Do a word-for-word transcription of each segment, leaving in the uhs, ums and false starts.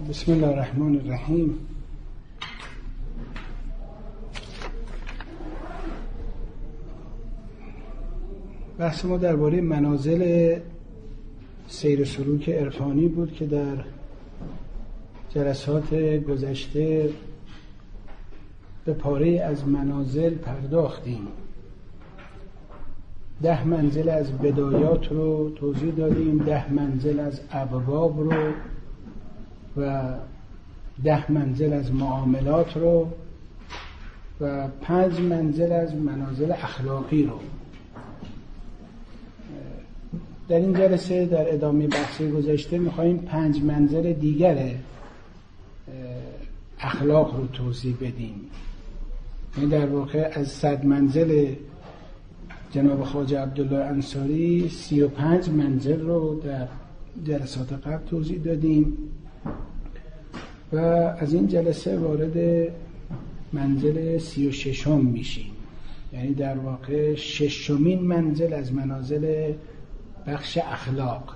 بسم الله الرحمن الرحیم. بحث ما درباره منازل سیر و سلوک عرفانی بود که در جلسات گذشته به پاره از منازل پرداختیم. ده منزل از بدایات رو توضیح دادیم، ده منزل از ابواب رو و ده منزل از معاملات رو و پنج منزل از منازل اخلاقی رو. در این جلسه در ادامه بحث گذشته می‌خوایم پنج منزل دیگر اخلاق رو توضیح بدیم. این در واقع از صد منزل جناب خواجه عبدالله انصاری سی و پنج منزل رو در جلسات قبل توضیح دادیم و از این جلسه وارد منزل سی و ششم میشیم، یعنی در واقع ششمین منزل از منازل بخش اخلاق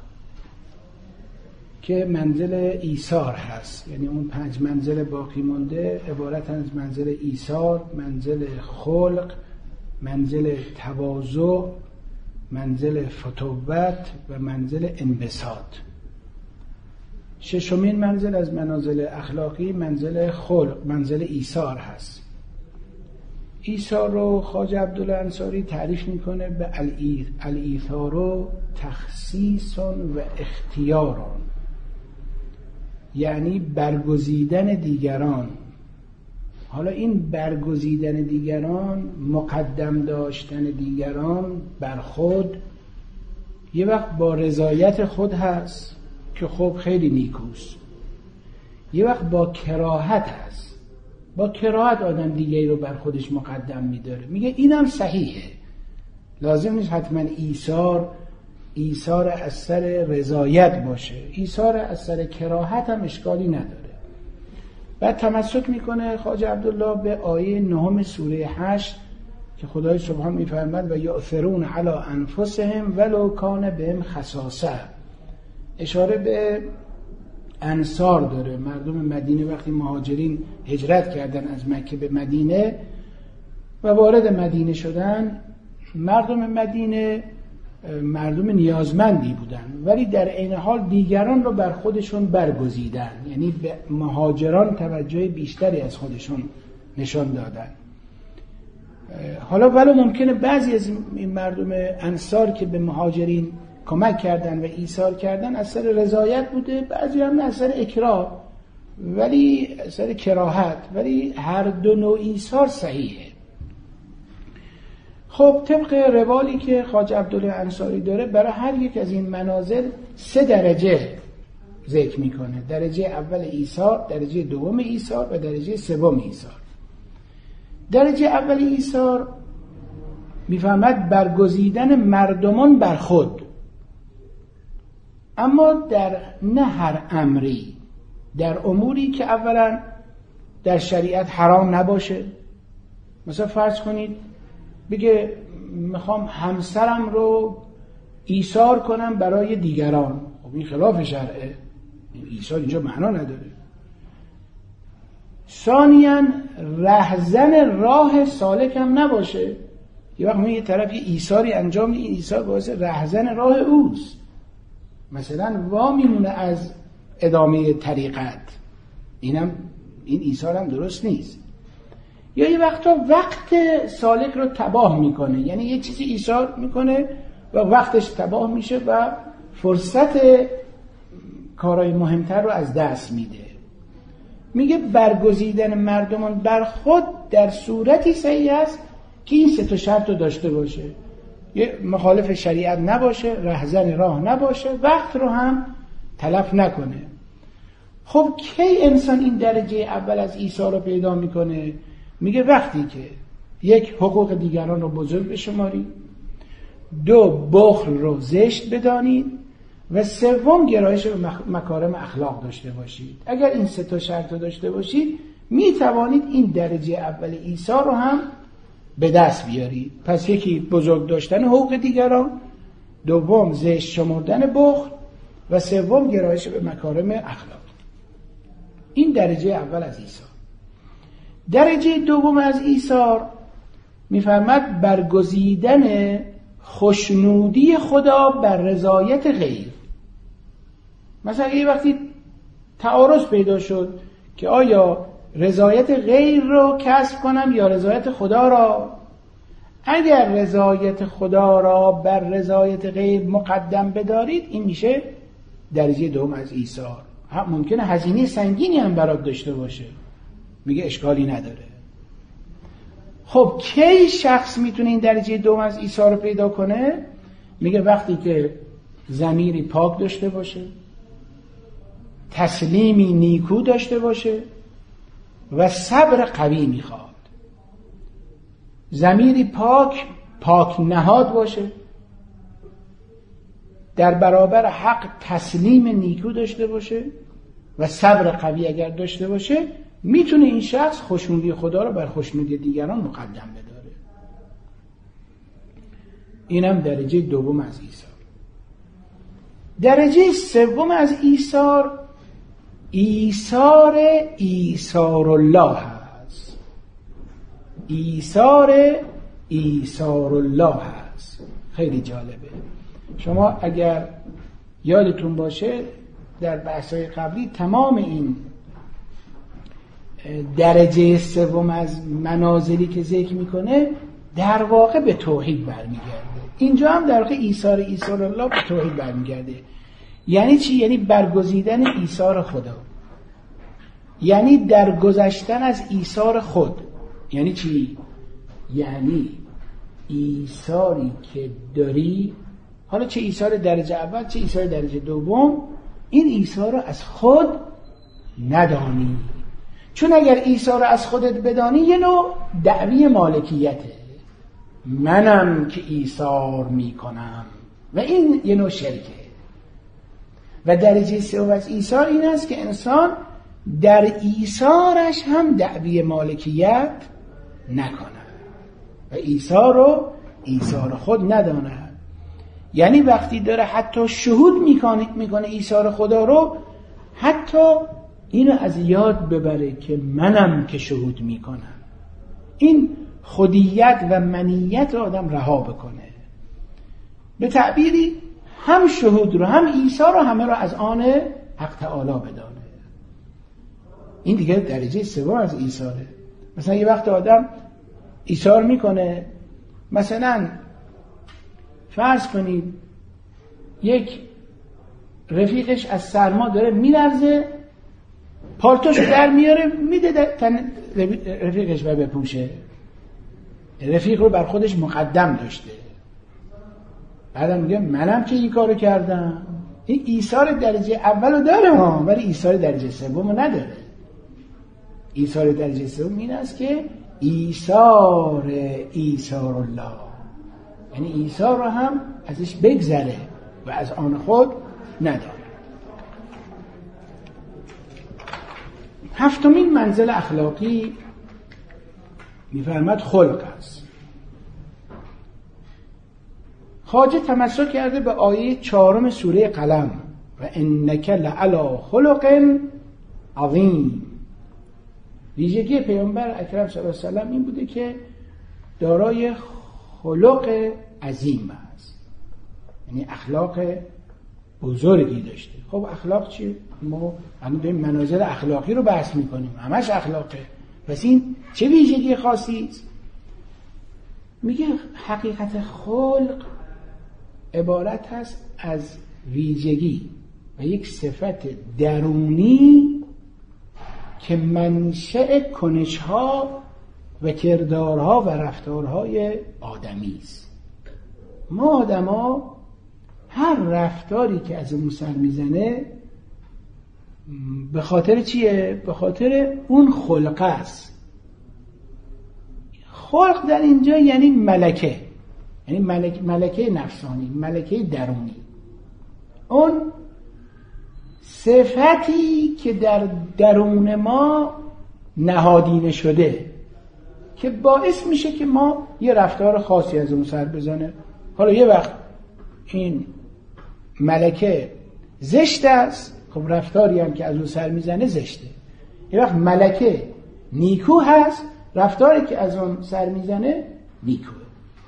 که منزل ایثار هست. یعنی اون پنج منزل باقی مونده عبارت از منزل ایثار، منزل خلق، منزل تواضع، منزل فتوت و منزل انبساط. ششمین منزل از منازل اخلاقی منزل خلق، منزل ایثار هست. ایثار رو خواجه عبدالله انصاری تعریف میکنه به الایثار و تخصیص و اختیار، یعنی برگزیدن دیگران. حالا این برگزیدن دیگران، مقدم داشتن دیگران بر خود، یه وقت با رضایت خود هست که خب خیلی نیکوست، یه وقت با کراهت هست. با کراهت آدم دیگری رو بر خودش مقدم میداره، میگه اینم صحیحه، لازم نیست حتما ایثار ایثار از سر رضایت باشه، ایثار از سر کراهت هم اشکالی نداره. بعد تمسک میکنه خواجه عبدالله به آیه نهم سوره هشت که خدای سبحان میفرماد و یؤثرون علی انفسهم ولو کان بهم خصاصه. اشاره به انصار داره، مردم مدینه وقتی مهاجرین هجرت کردن از مکه به مدینه و وارد مدینه شدن، مردم مدینه مردم نیازمندی بودن ولی در عین حال دیگران رو بر خودشون برگزیدن، یعنی به مهاجران توجه بیشتری از خودشون نشان دادن. حالا ولی ممکنه بعضی از این مردم انصار که به مهاجرین کمک کردن و ایثار کردن از سر رضایت بوده، بعضی هم از سر اکراه، ولی از سر کراهت، ولی هر دو نوع ایثار صحیحه. خب طبق روالی که خواجه عبدالله انصاری داره برای هر یک از این منازل سه درجه ذکر میکنه: درجه اول ایثار، درجه دوم ایثار و درجه سوم ایثار. درجه اول ایثار میفهمد برگزیدن مردمان بر خود، اما در نه هر امری، در اموری که اولا در شریعت حرام نباشه. مثلا فرض کنید بگه میخوام همسرم رو ایثار کنم برای دیگران، خب این خلاف شرعه، ایثار اینجا معنا نداره. ثانیاً رهزن راه سالک هم نباشه. یه وقت یه طرف یه ایثاری انجام میده، این ایثار باعث رهزن راه اوست، مثلا وا میمونه از ادامه طریقت، اینم این ایثار هم درست نیست. یا یه وقتا وقت سالک رو تباه میکنه، یعنی یه چیزی ایثار میکنه و وقتش تباه میشه و فرصت کارهای مهمتر رو از دست میده. میگه برگزیدن مردمان بر خود در صورتی صحیح است که این سه تا شرط رو داشته باشه: یه مخالف شریعت نباشه، رهزن راه نباشه، وقت رو هم تلف نکنه. خب کی انسان این درجه اول از ایثار رو پیدا میکنه؟ میگه وقتی که یک، حقوق دیگران رو بزرگ بشمارید، دو، بخل رو زشت بدانید و سوم، گرایش به مکارم اخلاق داشته باشید. اگر این سه تا شرط رو داشته باشید میتوانید این درجه اول ایثار رو هم به دست بیارید. پس یکی بزرگ داشتن حقوق دیگران، دوم زشت شمردن بخل و سوم گرایش به مکارم اخلاق. این درجه اول از ایثار. درجه دوم از ایثار میفرماد برگزیدن خوشنودی خدا بر رضایت غیر. مثلا یه وقتی تعارض پیدا شد که آیا رضایت غیر رو کسب کنم یا رضایت خدا را، اگر رضایت خدا را بر رضایت غیر مقدم بدارید، این میشه درجه دوم از ایثار. ممکنه هزینه سنگینی هم برات داشته باشه، میگه اشکالی نداره. خب کی شخص میتونه این درجه دوم از ایثار رو پیدا کنه؟ میگه وقتی که ضمیری پاک داشته باشه، تسلیمی نیکو داشته باشه و صبر قوی میخواد. ضمیری پاک پاک نهاد باشه، در برابر حق تسلیم نیکو داشته باشه و صبر قوی اگر داشته باشه، میتونه این شخص خوشنودی خدا رو بر خوشنودی دیگران مقدم بداره. اینم درجه دوم از ایثار. درجه سوم از ایثار ایثار ایثار الله هست. ایثار ایثار الله هست. خیلی جالبه. شما اگر یادتون باشه در بحث‌های قبلی تمام این درجه سوم از منازلی که ذکر میکنه در واقع به توحید برمیگرده. اینجا هم در واقع ایثار ایثار الله به توحید برمیگرده. یعنی چی؟ یعنی برگزیدن ایثار خدا، یعنی درگذشتن از ایثار خود. یعنی چی؟ یعنی ایثاری که داری، حالا چه ایثار درجه اول چه ایثار درجه دوم، این ایثار رو از خود ندانی. چون اگر ایثار رو از خودت بدانی یه نوع دعوی مالکیته، منم که ایثار میکنم، و این یه نوع شرکه. و درجه سوم از ایثار این است که انسان در ایثارش هم دعوی مالکیت نکنه و ایثار رو ایثار خود ندانه. یعنی وقتی داره حتی شهود میکنه میکنه ایثار خدا رو، حتی اینو از یاد ببره که منم که شهود میکنم. این خودیت و منیت آدم رها بکنه. به تعبیری هم شهود رو هم ایثار رو همه رو از آن حق تعالی بدانه. این دیگه درجه سوم از ایثاره. مثلا یه وقت آدم ایثار میکنه، مثلا فرض کنید یک رفیقش از سرما داره میلرزه، پالتوشو در میاره میده تن رفیقش و بپوشه. رفیق رو بر خودش مقدم داشته، بعدم میگه منم که این کارو کردم. این ایثار درجه اولو داره ها، ولی ایثار درجه سومو نداره. ایثار درجه سوم این است که ایثار ایثار الله، یعنی ایثار رو هم ازش بگذره و از آن خود نداره. هفتمین منزل اخلاقی میفرماد خلق است. خواجه تمسک کرده به آیه چهارم سوره قلم و انک لعلی خلق عظیم. ویژگی پیامبر اکرم صلی الله علیه و سلم این بوده که دارای خلق عظیم است، یعنی اخلاق بزرگی داشته. خب اخلاق چی؟ ما الان داریم منازل اخلاقی رو بحث میکنیم، همش اخلاقه. پس این چه ویژگی خاصی است؟ میگه حقیقت خلق عبارت هست از ویژگی و یک صفت درونی که منشأ کنش‌ها و کردارها و رفتارهای آدمی است. ما آدما هر رفتاری که از اون سر میزنه به خاطر چیه؟ به خاطر اون خلقه است. خلق در اینجا یعنی ملکه، یعنی ملک، ملکه نفسانی، ملکه درونی. اون صفتی که در درون ما نهادینه شده که باعث میشه که ما یه رفتار خاصی از اون سر بزنه. حالا یه وقت این ملکه زشت است، خب رفتاری هم که از اون سر میزنه زشته. یه وقت ملکه نیکو هست، رفتاری که از اون سر میزنه نیکوه.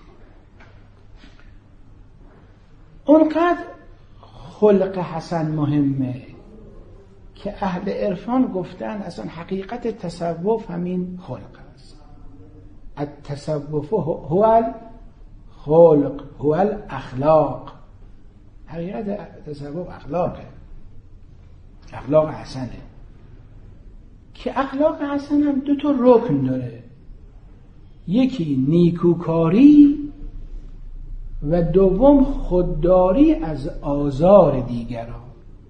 اونقدر خلق حسن مهمه که اهل عرفان گفتن اصلا حقیقت تصوف همین خلق است. التصوف هو الخلق هو الاخلاق. حقیقت تصوف اخلاقه، اخلاق حسنه، که اخلاق حسن هم دو تا رکن داره، یکی نیکوکاری و دوم خودداری از آزار دیگران.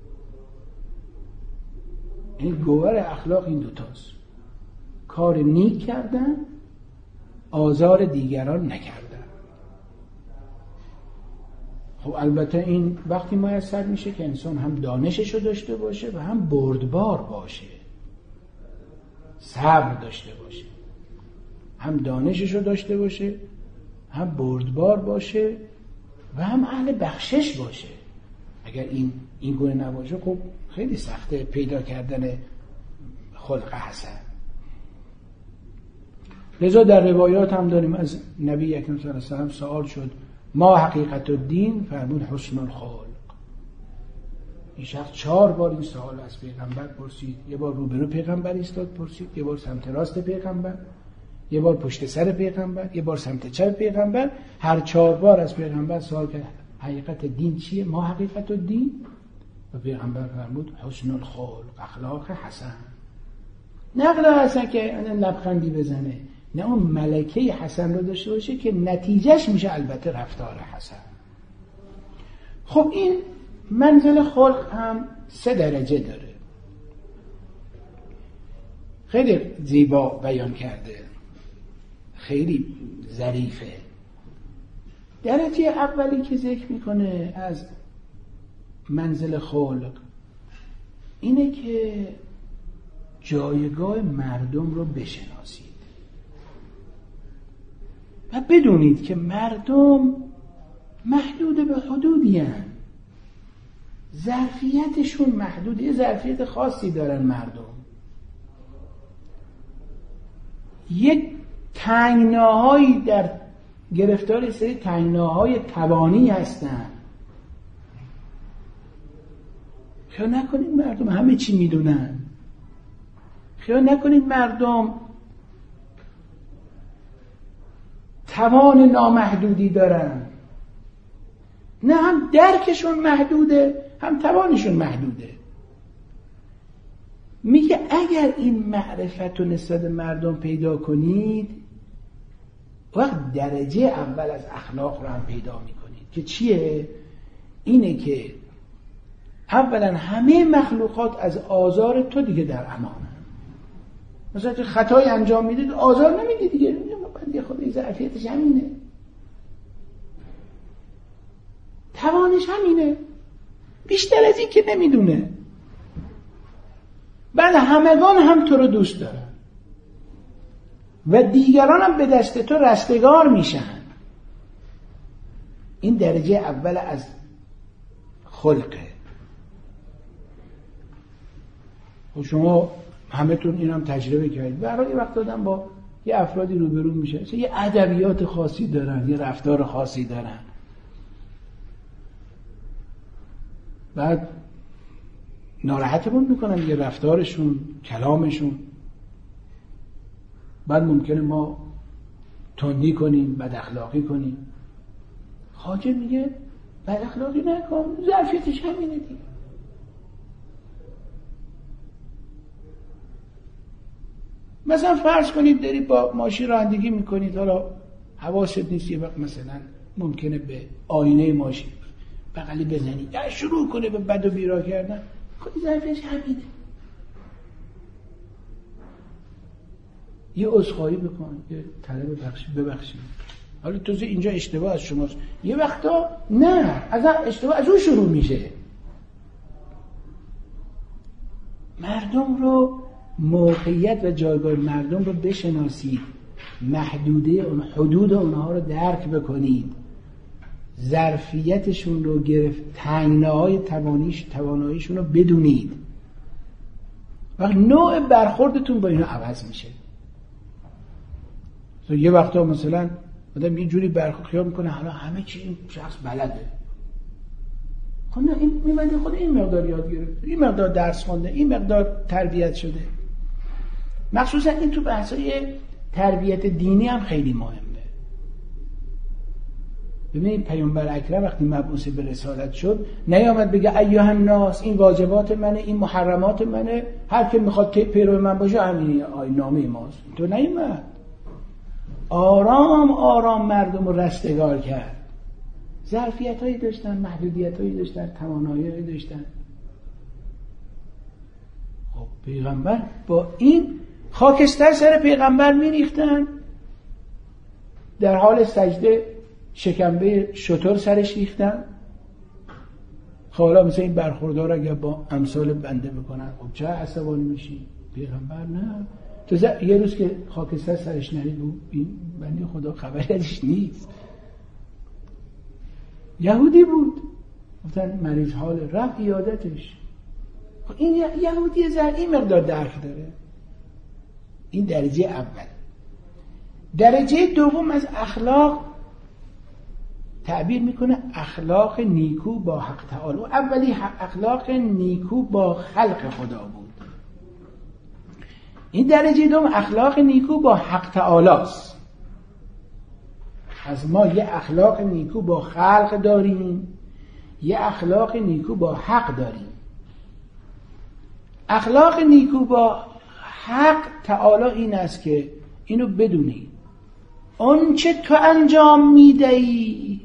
این گوهر اخلاق این دوتاست، کار نیک کردن، آزار دیگران نکردن. خب البته این وقتی میسر میشه که انسان هم دانششو داشته باشه و هم بردبار باشه، صبر داشته باشه، هم دانششو داشته باشه، هم بردبار باشه و هم اهل بخشش باشه. اگر این این گونه نباشه خب خیلی سخته پیدا کردن خلق حسن. لذا در روایات هم داریم از نبی اکرم صلی الله علیه و سلم سوال شد ما حقیقت الدین؟ فرمود حسن الخلق. این شخص چهار بار این سوال از پیغمبر پرسید. یه بار روبرو پیغمبر ایستاد پرسید، یه بار سمت راست پیغمبر، یه بار پشت سر پیغمبر، یه بار سمت چپ پیغمبر. هر چهار بار از پیغمبر سوال کرد حقیقت دین چیه؟ ما حقیقت الدین؟ و پیغمبر فرمود حسن الخلق، اخلاق حسن. نه اخلاق حسن که لبخندی بزنه، نه اون ملکه حسن رو داشته باشه که نتیجهش میشه البته رفتار حسن. خب این منزل خلق هم سه درجه داره، خیلی زیبا بیان کرده، خیلی ظریفه. درجه اولی که ذکر میکنه از منزل خلق اینه که جایگاه مردم رو بشناسید و بدونید که مردم محدود به حدودی هستند، ظرفیتشون محدوده، یه ظرفیت خاصی دارن مردم، یک تنگناهایی در گرفتار سری تنگناهای توانی هستن. خیال نکنید مردم همه چی میدونن، خیال نکنید مردم توان نامحدودی دارن، نه، هم درکشون محدوده هم توانشون محدوده. میگه اگر این معرفت رو نسبت مردم پیدا کنید وقت درجه اول از اخلاق رو هم پیدا میکنید که چیه؟ اینه که اولا همه مخلوقات از آزار تو دیگه در امانن. مثلا که خطای انجام میدید آزار نمیدید دیگه، بنده خدا ظرفیتش همینه، توانش همینه، بیشتر از این که نمیدونه. بعد همگان هم تو رو دوست دارن و دیگران هم به دست تو رستگار میشن. این درجه اول از خلقه. و شما همتون این هم تجربه کردید. برای وقت آدم با یه افرادی روبرو میشه، یه ادبیات خاصی دارن، یه رفتار خاصی دارن، بعد ناراحتمون میکنن یه رفتارشون، کلامشون، بعد ممکنه ما تندی کنیم، بد اخلاقی کنیم. خواجه میگه بد اخلاقی نکن، ظرفیتش همینه دیگه. مثلا فرض کنید داری با ماشین رانندگی میکنید، حالا حواست نیست، یه وقت مثلا ممکنه به آینه ماشین بغلی بزنی یا شروع کنه به بد و بیرا کردن، خود ظرفیتش همینه. یه عذرخواهی بکن، یه طلب بخشی ببخشید، حالا توزه اینجا اشتباه از شماست. یه وقتا نه، از اشتباه از اون شروع میشه. مردم رو، موقعیت و جایگاه مردم رو بشناسید، محدوده اون، حدود اونها رو درک بکنید، ظرفیتشون رو گرفت، تنگناهای توانیش تواناییشون رو بدونید. وقت نوع برخوردتون با اینا عوض میشه. یه وقتا مثلا آدم یه جوری برخورد خیال میکنه حالا همه چی این شخص بلده. خب نه، این میبنده خود این مقدار یاد گرفته، این مقدار درس خونده، این مقدار تربیت شده. مخصوصا این تو بحثای تربیت دینی هم خیلی مهمه. ببینید پیامبر اکرم وقتی مبعوث به رسالت شد نیامد بگه ایها الناس این واجبات منه، این محرمات منه، هر کی میخواد پیرو من باشه همین آیین‌نامه ماست. تو نیامد. آرام آرام مردم رو رستگار کرد. ظرفیت‌هایی داشتن، محدودیت‌هایی داشتن، توانایی‌هایی داشتن. خب پیغمبر با این خاکستر سر پیغمبر میریختن، در حال سجده شکمبه شتر سرش ریختن. حالا مثلا این برخوردار اگر با امثال بنده بکنن خب چه عصبانی میشی؟ پیغمبر نه. تو یه روز که خاکستر سرش نرید بود این بنده خدا خبری ازش نیست. یهودی بود، گفتن مریض حال، رفت عیادتش. این یهودی زر این مقدار درک داره. این درجه اول. درجه دوم از اخلاق تعبیر میکنه اخلاق نیکو با حق تعالی. اولی اخلاق نیکو با خلق خدا بود. این درجه دوم اخلاق نیکو با حق تعالی است. از ما یه اخلاق نیکو با خلق داریم، یه اخلاق نیکو با حق داریم. اخلاق نیکو با حق تعالی این است که اینو بدونی اون چه تو انجام میدهی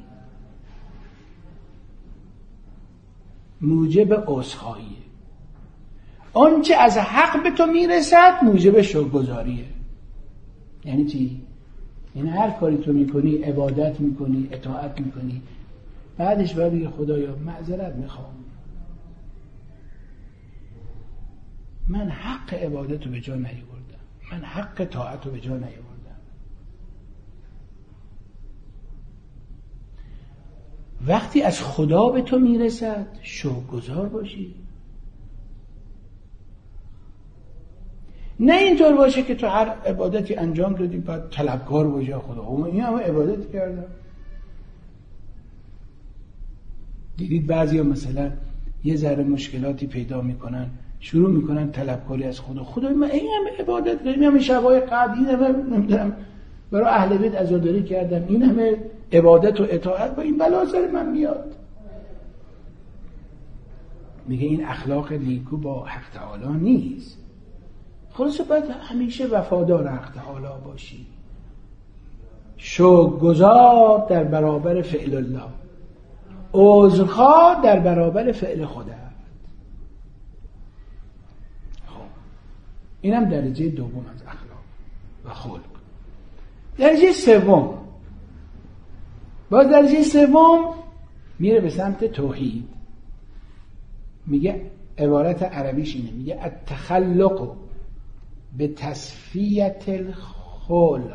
موجب عذرخواهیه، اون چه از حق به تو میرسد موجب شکرگزاریه. یعنی چی؟ یعنی هر کاری تو میکنی، عبادت میکنی، اطاعت میکنی، بعدش باید بگی خدایا معذرت میخوام، من حق عبادت رو به جا نیاوردم، من حق طاعت رو به جا نیاوردم. وقتی از خدا به تو میرسد شکرگزار باشی. نه اینطور باشه که تو هر عبادتی انجام دادی بعد طلبکار باشی خدا اون این همه عبادت کردم. دیدید بعضیا مثلا یه ذره مشکلاتی پیدا میکنن شروع میکنن طلبکاری از خدا. خدای من این همه عبادت کردم، این همه شبای قبل، این همه نمیدونم برای اهل بیت عزاداری کردم، این همه عبادت و اطاعت، با این بلا سر من میاد. میگه این اخلاق نیکو با حق تعالی نیست. خلاصه باید همیشه وفادار حق تعالی باشی، شکرگزار در برابر فعل الله، عذرخواه در برابر فعل خدا. خب اینم درجه دوم از اخلاق و خلق. درجه سوم، باز درجه سوم میره به سمت توحید. میگه عبارت عربیش اینه، میگه التخلق به تصفیت الخلق،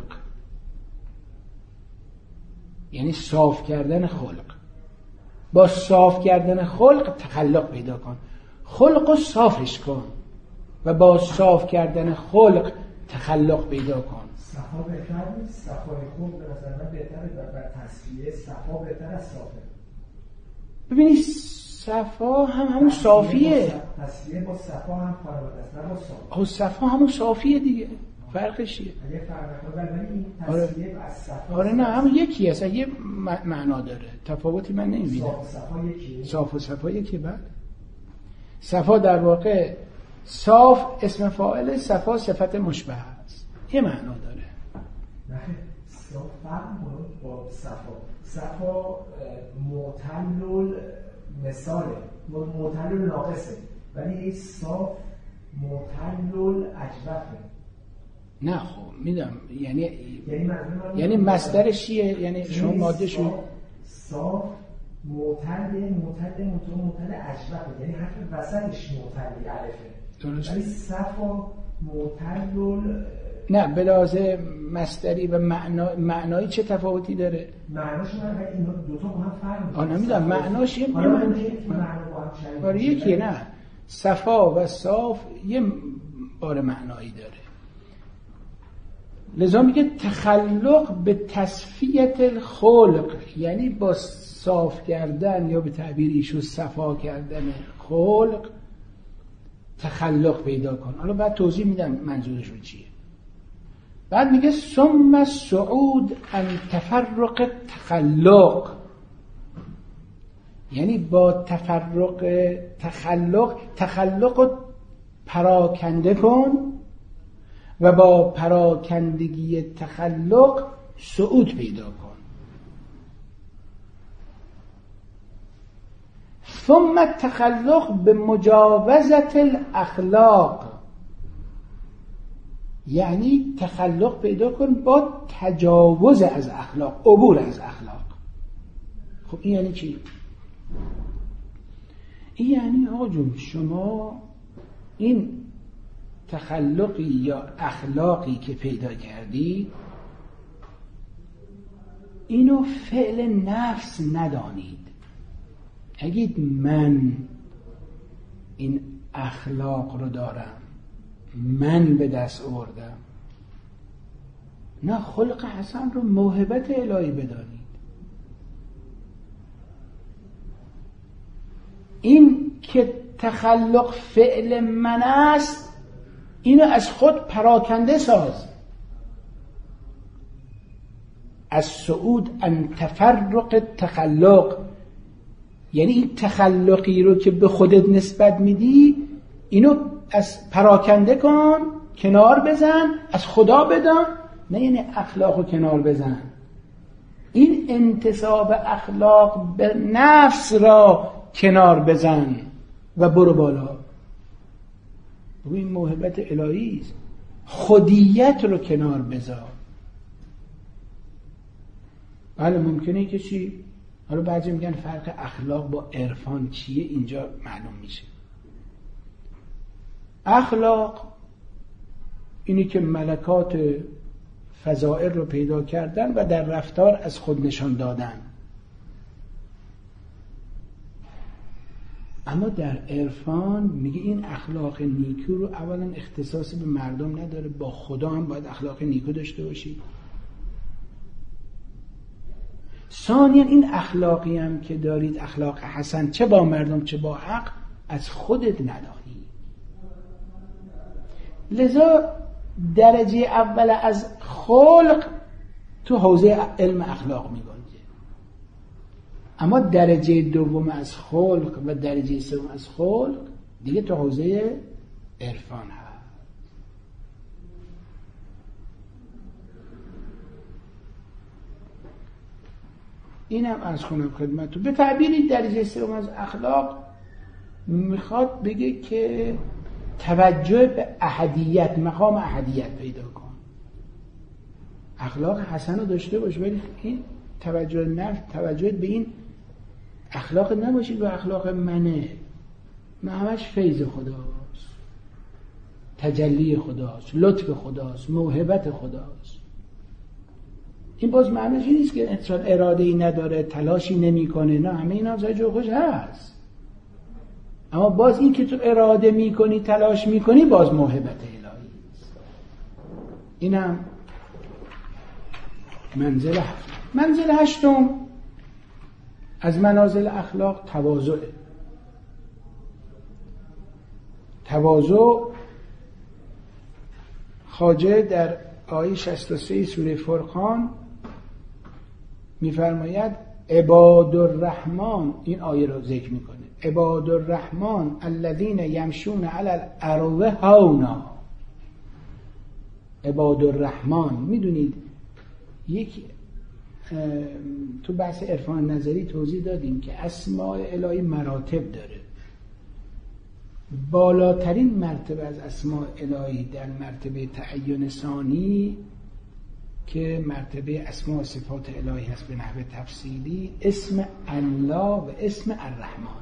یعنی صاف کردن خلق. با صاف کردن خلق تخلق پیدا کن، خلق رو صافش کن و با صاف کردن خلق تخلق پیدا کن. صفا بهتر نیست؟ صفای خلق به نظر من بهتره و تصفیه صفا بهتر از صافه. ببینید صفا هم همون صافیه. تصفیه با صفا هم فرق است، نه با صاف. خب صفا همون صافیه دیگه. فرقش چیه؟ اگه فرق کنه ولی این تصفیه از صفا. آره نه هم یکی است، یه معنا داره. تفاوتی من نمی‌بینم. صاف و صفا یکیه. صاف و صفا یکیه. بعد صفا در واقع صاف اسم فاعل، صفا صفت مشبه است. یه معنا داره. نه صاف فرق کنه با صفا. صفا معتل مثاله، معتل ناقصه، ولی این صاف معتل اجوفه. نه خب میدم یعنی یعنی, یعنی مصدرش چیه؟ یعنی شما ماده شو صاف معتل معتل معتل اجوفه، یعنی حرف وسطش معتل الفه. درست. ولی صفا معتل نه به لحاظ مصدری و معنا... معنایی چه تفاوتی داره؟ معناش نه اینا دو تا با هم فرق می‌کنه. آ نمیدونم معناش یه معنی با هم آره یکیه. نه صفا و صاف یه بار معنایی داره. لذا میگه تخلق به تصفیت الخلق، یعنی با صاف کردن یا به تعبیر ایشون صفا کردن خلق تخلق پیدا کن. حالا بعد توضیح میدم منظورشون چیه. بعد میگه ثم الصعود عن تفرق تخلق، یعنی با تفرق تخلق تخلق رو پراکنده کن و با پراکندگی تخلق صعود پیدا کن. ثم التخلق به مجاوزت الاخلاق، یعنی تخلق پیدا کن با تجاوز از اخلاق، عبور از اخلاق. خب این یعنی چی؟ این یعنی آقا جون شما این تخلقی یا اخلاقی که پیدا کردی اینو فعل نفس ندانید. اگید من این اخلاق رو دارم، من به دست آوردم، نه، خلق حسن رو موهبت الهی بدانید. این که تخلق فعل من است اینو از خود پراکنده ساز. از صعود ان تفرق تخلق، یعنی این تخلقی رو که به خودت نسبت میدی اینو از پراکنده کن، کنار بزن، از خدا بدان، نه یعنی اخلاق رو کنار بزن. این انتساب اخلاق به نفس را کنار بزن و برو بالا. این موهبت الهی است. خودیت رو کنار بذار. بله ممکنه کسی، حالا بعضی میگن فرق اخلاق با عرفان چیه، اینجا معلوم میشه. اخلاق اینی که ملکات فضائل رو پیدا کردن و در رفتار از خود نشان دادن. اما در عرفان میگه این اخلاق نیکو رو اولا اختصاص به مردم نداره، با خدا هم باید اخلاق نیکو داشته باشی. ثانیاً این اخلاقی هم که دارید، اخلاق حسن، چه با مردم چه با حق، از خودت ندانی. لذا درجه اول از خلق تو حوزه علم اخلاق میگنجه، اما درجه دوم از خلق و درجه سوم از خلق دیگه تو حوزه عرفان هست. اینم از خونم خدمتتون. به تعبیری درجه سوم از اخلاق میخواد بگه که توجه به احدیت، مقام احدیت پیدا کن. اخلاق حسن رو داشته باش، ولی این توجه نفس، توجه به این اخلاق نباشید به اخلاق منه. من همش فیض خداست، تجلی خداست، لطف خداست، موهبت خداست. این باز معنیش این نیست که انسان اراده ای نداره، تلاشی نمی کنه، نه، همه اینا زای جو خوش هست. اما باز این که تو اراده می کنی، تلاش می کنی، باز موهبت الهی است. اینم منزل هفت. منزل هشتم از منازل اخلاق تواضعه. تواضع خواجه در آیه شصت و سه سوره فرقان میفرماید عباد الرحمن، این آیه رو ذکر میکنه، عباد الرحمن الذین یمشون علی الارض هونا. عباد الرحمن، میدونید یک تو بحث عرفان نظری توضیح دادیم که اسماء الهی مراتب داره. بالاترین مرتبه از اسماء الهی در مرتبه تعین ثانی که مرتبه اسماء و صفات الهی هست به نحو تفصیلی، اسم الله و اسم الرحمن.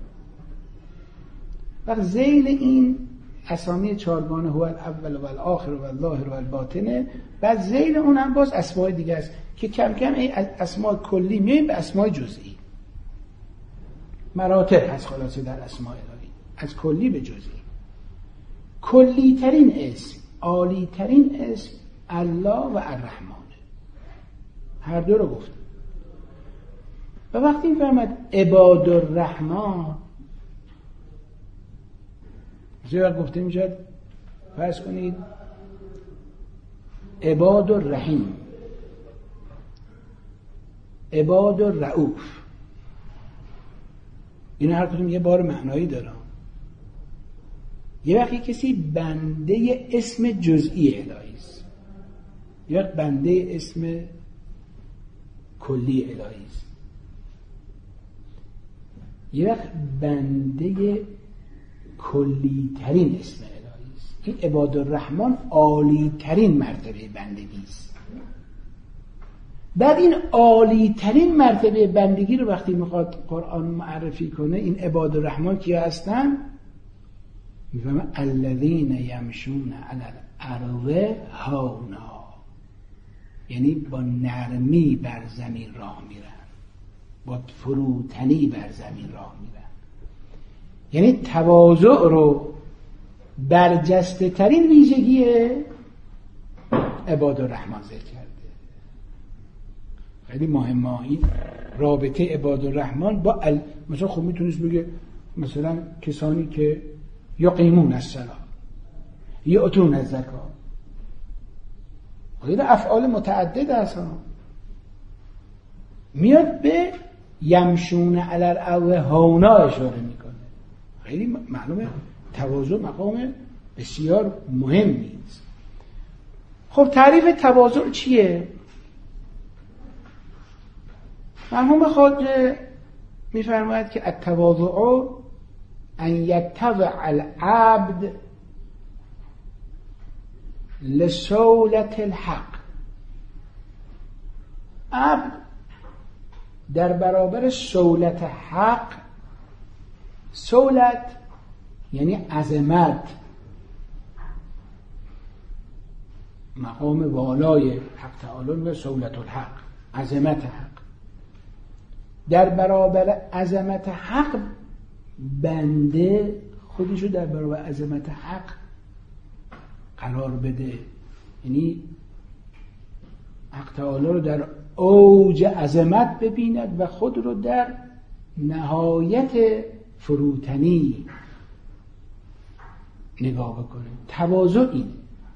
و ذیل این اسامی چارگانه هو الاول و الاخر و الظاهر و الباطنه، بعد ذیل اون هم باز اسماء دیگه است که کم کم این اسماء کلی میایم به اسماء جزئی. مراتب هست خلاصه در اسماء الهی، از کلی به جزئی. کلی ترین اسم، عالی ترین اسم الله و الرحمن، هر دو رو گفت. و وقتی میفرمد عباد الرحمن، مثلا گفته میشد فرض کنید عباد الرحیم، عباد الرؤوف، این هر کدوم یه بار معنایی داره. یه وقتی کسی بنده اسم جزئی الهی است، یه وقت بنده اسم کلی الهی است، یه وقت بنده کلی ترین اسم الهی است. این عباد الرحمن عالی ترین مرتبه بندگی است. بعد این عالی ترین مرتبه بندگی رو وقتی میخواد قرآن معرفی کنه، این عباد الرحمن کیا هستن؟ میفهمه الذین یمشون علی الارض هونا، یعنی با نرمی بر زمین راه میرن، با فروتنی بر زمین راه میرن. یعنی تواضع رو برجسته ترین ویژگی عباد الرحمن ذکر کرده. خیلی مهمه این رابطه عباد الرحمن با ال... مثلا خب میتونست بگه مثلا کسانی که یقیمون الصلاة، یؤتون الزکات، خیلی افعال متعدد هست، میاد به یمشون علی الارض هونا اشاره میکنه. خیلی معلومه تواضع مقام بسیار مهمی است. خب تعریف تواضع چیه؟ مرحوم خواجه میفرماید که التواضع ان یتبع العبد لسولة الحق. عبد در برابر سولت حق، سولت یعنی عظمت، مقام والای حق تعالی و سولت الحق، عظمت حق. در برابر عظمت حق بنده خودشو در برابر عظمت حق قرار بده، یعنی حق تعالی رو در اوج عظمت ببیند و خود رو در نهایت فروتنی نگاه بکنه. تواضع این.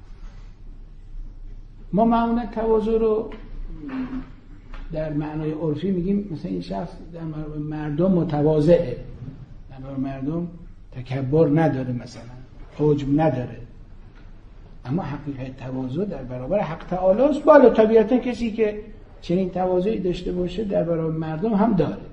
ما معمولا تواضع رو در معنای عرفی میگیم مثلا این شخص در مردم متواضعه، در مردم تکبر نداره، مثلا عجب نداره. اما حقیقت تواضع در برابر حق تعالی است. بالا طبیعتا کسی که چنین تواضعی داشته باشه در برابر مردم هم داره.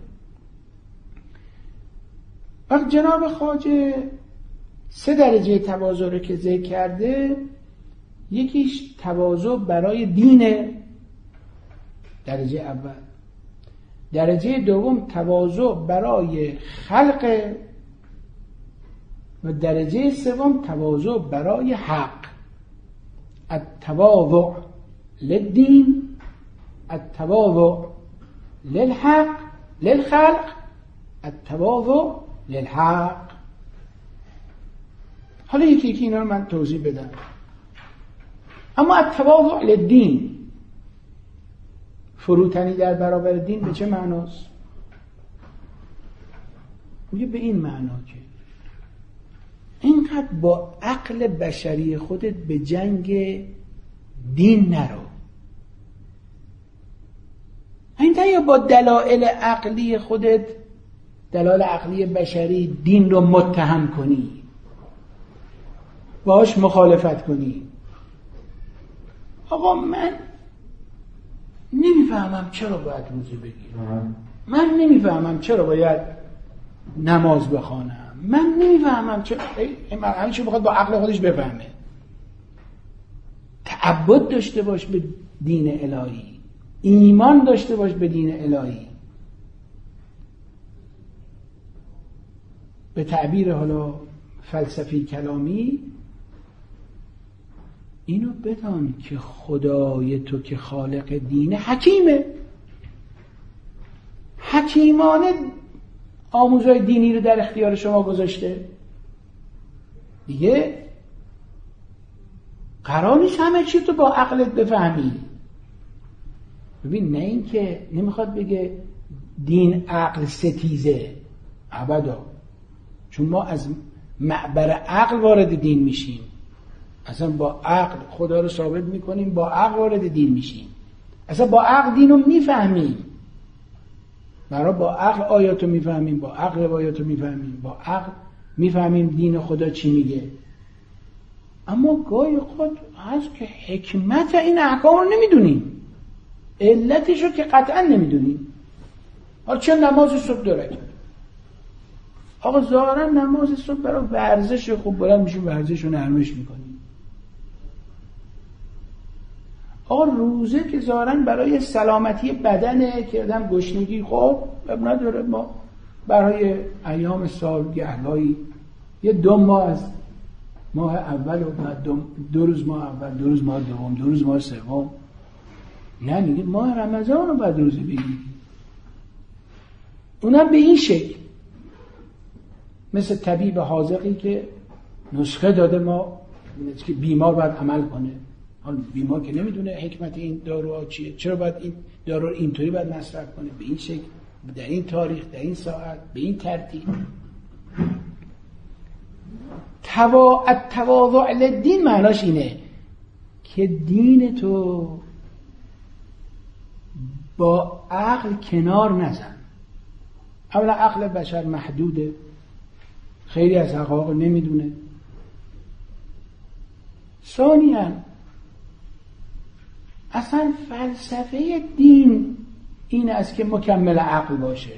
وقت جناب خواجه سه درجه تواضع رو که ذکر کرده، یکیش تواضع برای دین، درجه اول. درجه دوم تواضع برای خلق، و درجه سوم تواضع برای حق. التواضع للدین، التواضع للحق للخلق، التواضع للحق. حالا یکی یکی اینا رو من توضیح بدم. اما التواضع للدین، فروتنی در برابر دین، به چه معناست؟ میگه به این معنا که اینقدر با عقل بشری خودت به جنگ دین نرو، اینطور یا با دلایل عقلی خودت، دلایل عقلی بشری، دین رو متهم کنی، باهاش مخالفت کنی. آقا من نمیفهمم چرا باید روزه بگیرم، من نمیفهمم چرا باید نماز بخوانم، من نمیفهمم چرا. همین چون بخواد با عقل خودش بفهمه. تعبد داشته باش به دین الهی، ایمان داشته باش به دین الهی. به تعبیر حالا فلسفی کلامی اینو بدان که خدای تو که خالق دینه حکیمه، حکیمانه آموزهای دینی رو در اختیار شما گذاشته. دیگه قرار نیست همه چی تو با عقلت بفهمی. ببین، نه این که نمیخواد بگه دین عقل ستیزه، ابدا، چون ما از معبر عقل وارد دین میشیم، اصلا با عقل خدا رو ثابت میکنیم، با عقل وارد دین میشیم، اصلا با عقل دین رو میفهمیم، برای با عقل آیاتو میفهمیم، با عقل روایاتو میفهمیم، با عقل میفهمیم دین خدا چی میگه. اما گاهی خود هست که حکمت این احکام رو نمیدونیم، علتشو که قطعا نمیدونیم. حالا چه نماز صبح داره؟ آقا ظاهرا نماز صبح برای ورزش، خوب بلند میشیم ورزش رو نرمش میکنیم. آقا روزه که ظاهرا برای سلامتی بدنه که آدم گشنگی، خب اب نداره، ما برای ایام سال گهلایی یه دو ماه از ماه اول و بعد دو, دو روز ماه اول، دو روز ماه دوم، دو روز ماه سوم، نه میگه ماه رمضان رو بعد روزه بگیریم. اونم به این شکل، مثل طبیب حاذقی که نسخه داده ما که بیمار باید عمل کنه. حالا بیمار که نمیدونه حکمت این دارو چیه، چرا باید این دارو اینطوری باید مصرف کنه، به این شکل، در این تاریخ، در این ساعت، به این ترتیب. توا التواضع للدین معناش اینه که دین تو با عقل کنار نزن. اولا عقل بشر محدوده، خیلی از حقایق نمیدونه. ثانیاً اصلا فلسفه دین این است که مکمل عقل باشه.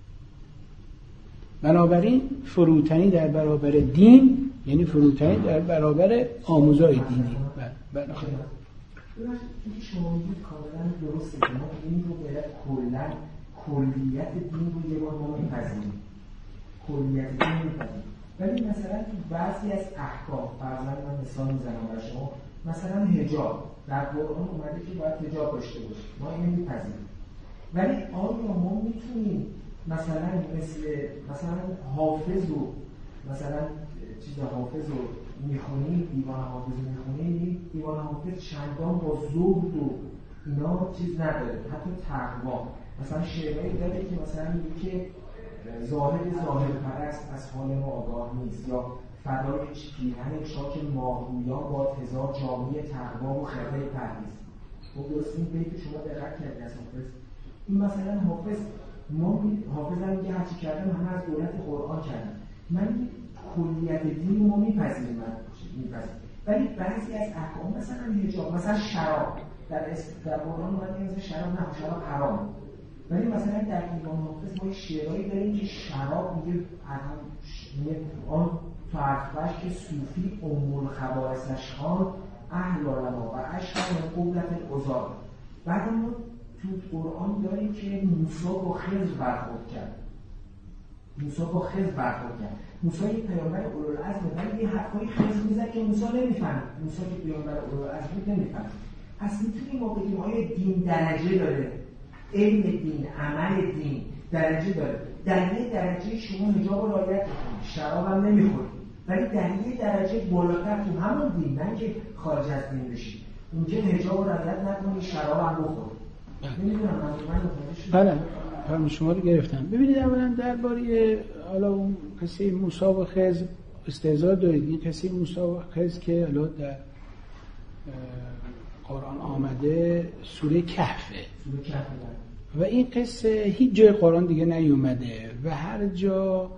بنابراین فروتنی در برابر دین یعنی فروتنی در برابر آموزهای دینی. بله خیلی این شما میگید کاملا درسته که ما این رو باید کلا کلیت دین رو یه بار ما میپذیریم، کلیت دین رو میپذیریم. ولی مثلا بعضی از احکام، فرضاً من مثال میزنم برای شما، مثلا حجاب در قرآن اومده که باید حجاب داشته باشه، ما اینو میپذیریم. ولی آیا ما میتونیم مثلا مثل مثلا حافظ رو مثلا چیز حافظ رو میخونیم، دیوان حافظ رو میخونیم، دیوان حافظ چندان با زهد و اینا چیز نداره، حتی تقوا. مثلا شعرهایی داره که مثلا میگه که زاهد ظاهر پرست از حال ما آگاه نیست، یا فدای پیرهن چاک ماهرویان با هزار جامعه تقوا و خرده پرهیز. خب درست این بیت شما دقت کردید از حافظ. این مثلا حافظ ما حافظ هم میگه هرچی کردم همه از دولت قرآن کردم. من کلیت دین ما میپذیریم، من میپذیریم. ولی بعضی از احکام مثلا حجاب، مثلا شراب در در قرآن اومده مثلا شراب نه، شراب حرام. ولی مثلا در دیوان حافظ ما شعرهایی داریم که شراب میگه آن فرقش که صوفی ام الخبائثش خوان اهل علما و اشهر من قبلت العذار. بعد ما تو قرآن داریم که موسی با خضر برخورد کرد، موسی با خضر برخورد کرد. موسی یه پیامبر اولوالعزم، ولی یه حرفای خضر میزد که موسی نمیفهمید. موسی که پیامبر اولوالعزم بود نمیفهمید. پس میتونیم ما بگیم آیا دین درجه داره، علم دین، عمل دین درجه داره. در یه درجه شما حجاب رو رعایت می‌کنید، شراب هم نمی‌خورید، ولی در یه درجه بالاتر تو همون دین، نه که خارج از دین بشید، اونجا حجاب رو رعایت نکنید، شراب هم بخورید. نمی‌دونم من متوجه شدم. بله، فرم شما رو گرفتم. ببینید اولا درباره حالا اون قصه موسی و خضر استهزا دارید. این قصه موسی و خضر که حالا در قرآن آمده سوره کهفه. سوره کهفه. و این قصه هیچ جای قرآن دیگه نیومده و هر جا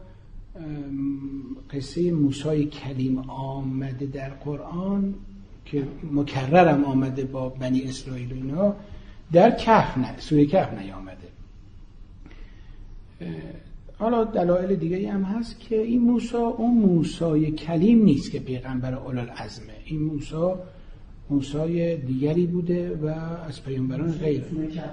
قصه موسی کلیم آمده در قرآن که مکررم آمده با بنی اسرائیل و اینا، در کهف نه، سوره کهف نیامده. حالا دلایل دیگه هم هست که این موسی اون موسی کلیم نیست که پیغمبر اولوالعزمه. این موسی موسی دیگری بوده و از پیامبران غیر.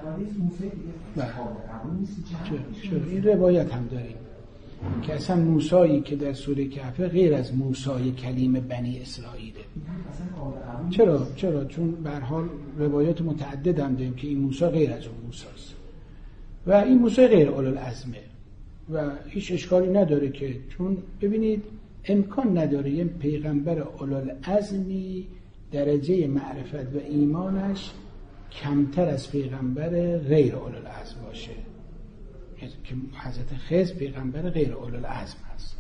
چرا این روایت هم داریم که اصلا موسی که در سوره کهف غیر از موسی کلیم بنی اسرائیله. چرا؟ چرا؟ چون به هر حال روایات متعدد هم داریم که این موسی غیر از اون موسی است و این موسی غیر اولوالعزمه و هیچ اشکالی نداره که، چون ببینید امکان نداره یه پیغمبر اولوالعزمی درجه معرفت و ایمانش کمتر از پیغمبر غیر اولوالعزم باشه، که حضرت خضر پیغمبر غیر اولوالعزم هست.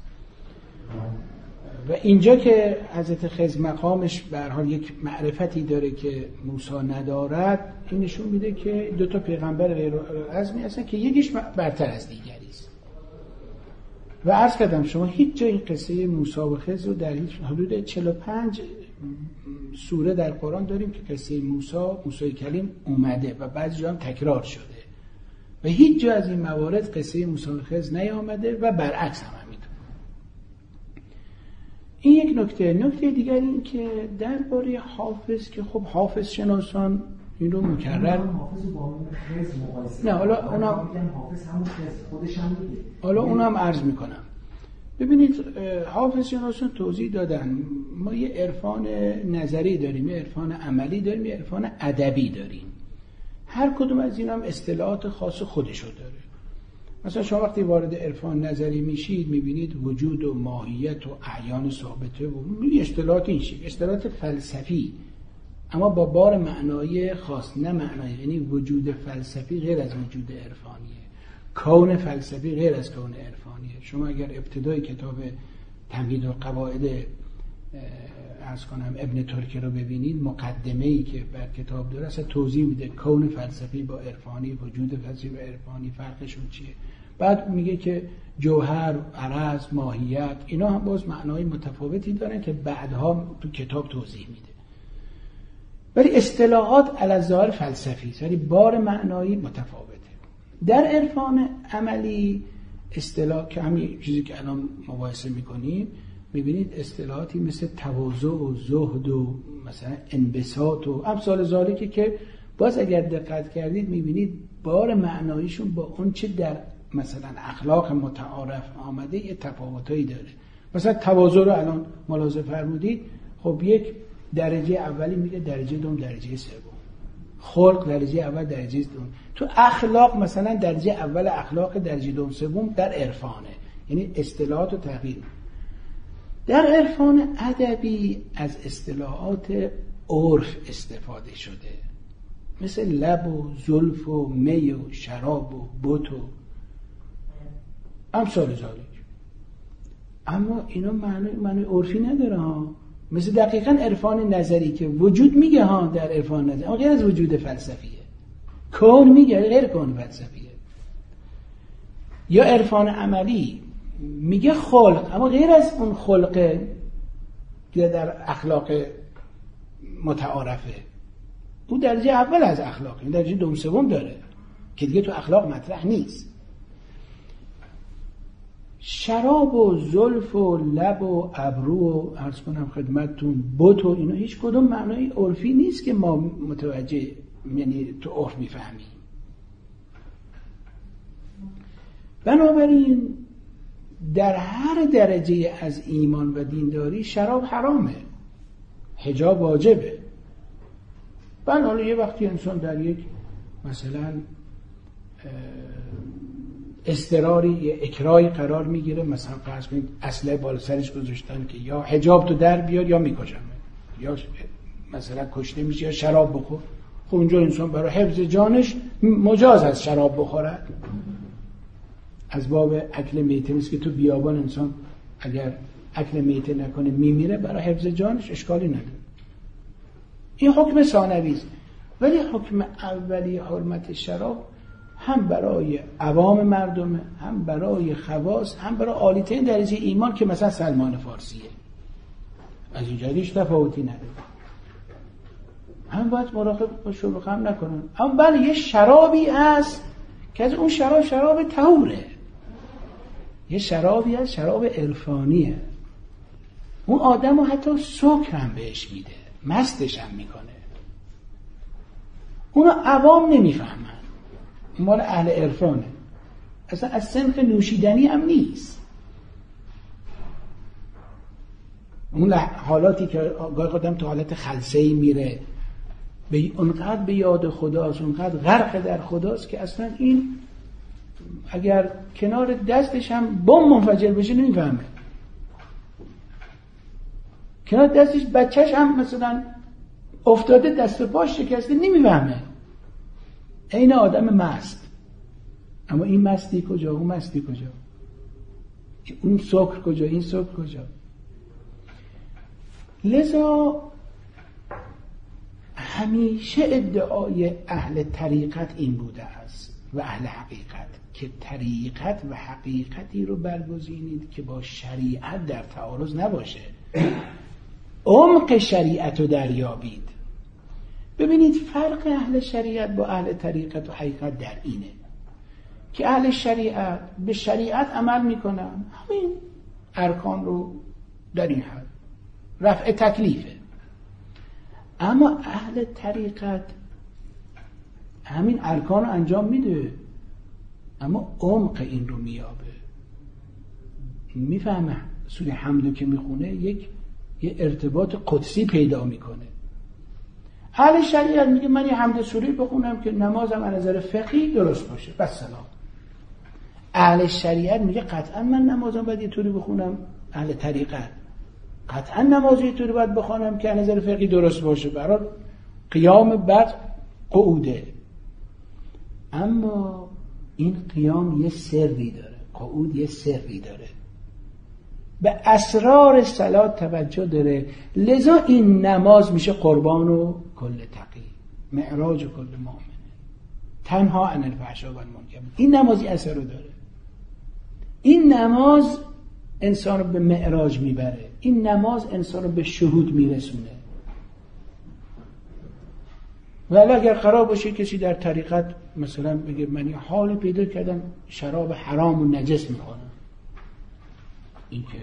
و اینجا که حضرت خضر مقامش به هر حال یک معرفتی داره که موسی ندارد، این نشون میده که دو تا پیغمبر غیر اولوالعزمی هستن که یکیش برتر از دیگری است. و عرض کردم شما هیچ جای این قصه موسی و خضر رو در هیچ حدود چهل و پنج سوره در قرآن داریم که قصه موسی موسی کلیم اومده و بعضی جا هم تکرار شده و هیچ جا از این موارد قصه موسی و خضر نیامده و برعکس هم همینطور. این یک نکته. نکته دیگر این که درباره حافظ که خب حافظ شناسان این رو مکرر حافظ با خضر مقایسه نه حالا اونم حافظ همون خضر خودش هم میگه، حالا اونم عرض میکنم. ببینید حافظ شناسان توضیح دادن ما یه عرفان نظری داریم، یه عرفان عملی داریم، یه عرفان ادبی داریم. هر کدوم از این هم اصطلاحات خاص خودشو داره. مثلا شما وقتی وارد عرفان نظری میشید میبینید وجود و ماهیت و اعیان ثابته و اصطلاحات این شکل، اصطلاحات فلسفی اما با بار معنایی خاص، نه معنایی، یعنی وجود فلسفی غیر از وجود عرفانیه، کون فلسفی غیر از کون عرفانیه. شما اگر ابتدای کتاب تمهید و قواعد عرض کنم ابن ترکی رو ببینید، مقدمه‌ای که بر کتاب داره اصلا توضیح میده کون فلسفی با عرفانی، وجود فلسفی با عرفانی فرقشون چیه. بعد میگه که جوهر، عرض، ماهیت اینا هم باز معنای متفاوتی دارن که بعدها تو کتاب توضیح میده. ولی اصطلاحات علی الظاهر فلسفی است، ولی بار معنایی متفاوته. در عرفان عملی اصطلاح که همین چیزی که الان مباحثه میکنیم میبینید اصطلاحاتی مثل تواضع و زهد و مثلا انبساط و امثال ذالکه که باز اگر دقت کردید میبینید بار معناییشون با اون چه در مثلا اخلاق متعارف آمده یه تفاوتایی داره. مثلا تواضع رو الان ملاحظه فرمودید، خب یک درجه اولی میگه، درجه دوم، درجه سوم. خلق درجه اول، درجه دوم. تو اخلاق مثلا درجه اول اخلاق، درجه دوم، سوم در عرفانه، یعنی اصطلاحات رو تغییر. در عرفان ادبی از اصطلاحات عرف استفاده شده، مثل لب و زلف و می و شراب و بت و امثال ذالک. اما اینا معنی معنی عرفی نداره ها. مثل دقیقاً عرفان نظری که وجود میگه ها در عرفان نظری، اما غیر از وجود فلسفیه. کون میگه غیر کون فلسفیه. یا عرفان عملی میگه خلق، اما غیر از اون خلق که در اخلاق متعارفه. او درجه اول از اخلاق، این درجه دوم سوم داره که دیگه تو اخلاق مطرح نیست. شراب و زلف و لب و ابرو و عرض کنم خدمتتون بت و اینا هیچ کدوم معنای عرفی نیست که ما متوجه، یعنی تو عرف میفهمیم. بنابراین در هر درجه از ایمان و دینداری شراب حرامه، حجاب واجبه. بله حالا یه وقتی انسان در یک مثلا اضطراری یا اکراهی قرار میگیره، مثلا فرض کنید اسلحه بالا سرش گذاشتن که یا حجاب تو در بیار یا میکشم، یا مثلا کشته میشه یا شراب بخور، خب اونجا انسان برای حفظ جانش مجاز است شراب بخوره. از باب اکل میته، مثل که تو بیابان انسان اگر اکل میته نکنه میمیره، برای حفظ جانش اشکالی نداره. این حکم ثانوی است. ولی حکم اولی حرمت شراب هم برای عوام مردمه، هم برای خواص، هم برای عالی‌ترین درجه ایمان که مثلا سلمان فارسیه. از این جهت هیچ تفاوتی نداره. هم باید مراقب باشن و خم نکنن. اما بله یه شرابی هست که از اون شراب شراب طهوره. یه شرابی هست شراب عرفانیه. اون آدمو حتی سکر هم بهش میده، مستش هم میکنه. اونو عوام نمیفهمن. مال اهل عرفانه، اصلا از صنف نوشیدنی هم نیست. اون حالاتی که گاهی آدم تو حالت خلسه‌ای میره، به اونقدر به یاد خداست، اونقدر غرق در خداست که اصلا این اگر کنار دستش هم بم منفجر بشه نمیفهمه. کنار دستش بچهش هم مثلا افتاده دست و پاش شکسته نمیفهمه، این آدم مست. اما این مستی کجا، اون مستی کجا، اون سکر کجا، این سکر کجا. لذا همیشه ادعای اهل طریقت این بوده است و اهل حقیقت که طریقت و حقیقتی رو برگزینید که با شریعت در تعارض نباشه، عمق شریعت رو دریابید. ببینید فرق اهل شریعت با اهل طریقت و حقیقت در اینه که اهل شریعت به شریعت عمل میکنن، همین ارکان رو در این حد رفع تکلیفه. اما اهل طریقت همین ارکان رو انجام میده اما عمق این رو میابه، میفهمه سوره حمد که میخونه یک یه ارتباط قدسی پیدا میکنه. اهل شریعت میگه من یه حمد سوره بخونم که نمازم از نظر فقهی درست باشه، بس سلام. اهل شریعت میگه قطعا من نمازم باید یه طوری بخونم، اهل طریقت قطعا نماز یه طوری باید بخونم که از نظر فقهی درست باشه، برای قیام بعد قعوده. اما این قیام یه سری داره، قعود یه سری داره، به اسرار صلات توجه داره. لذا این نماز میشه قربان و کل تقی، معراج و کل مؤمن، تنها عن الفحشاء و المنکر. این نمازی اثر رو داره. این نماز انسان رو به معراج میبره، این نماز انسان رو به شهود میرسونه. ولی اگر قرار باشه کسی در طریقت مثلا بگه من یه حالی پیدا کردم شراب حرام و نجس میخورم، این که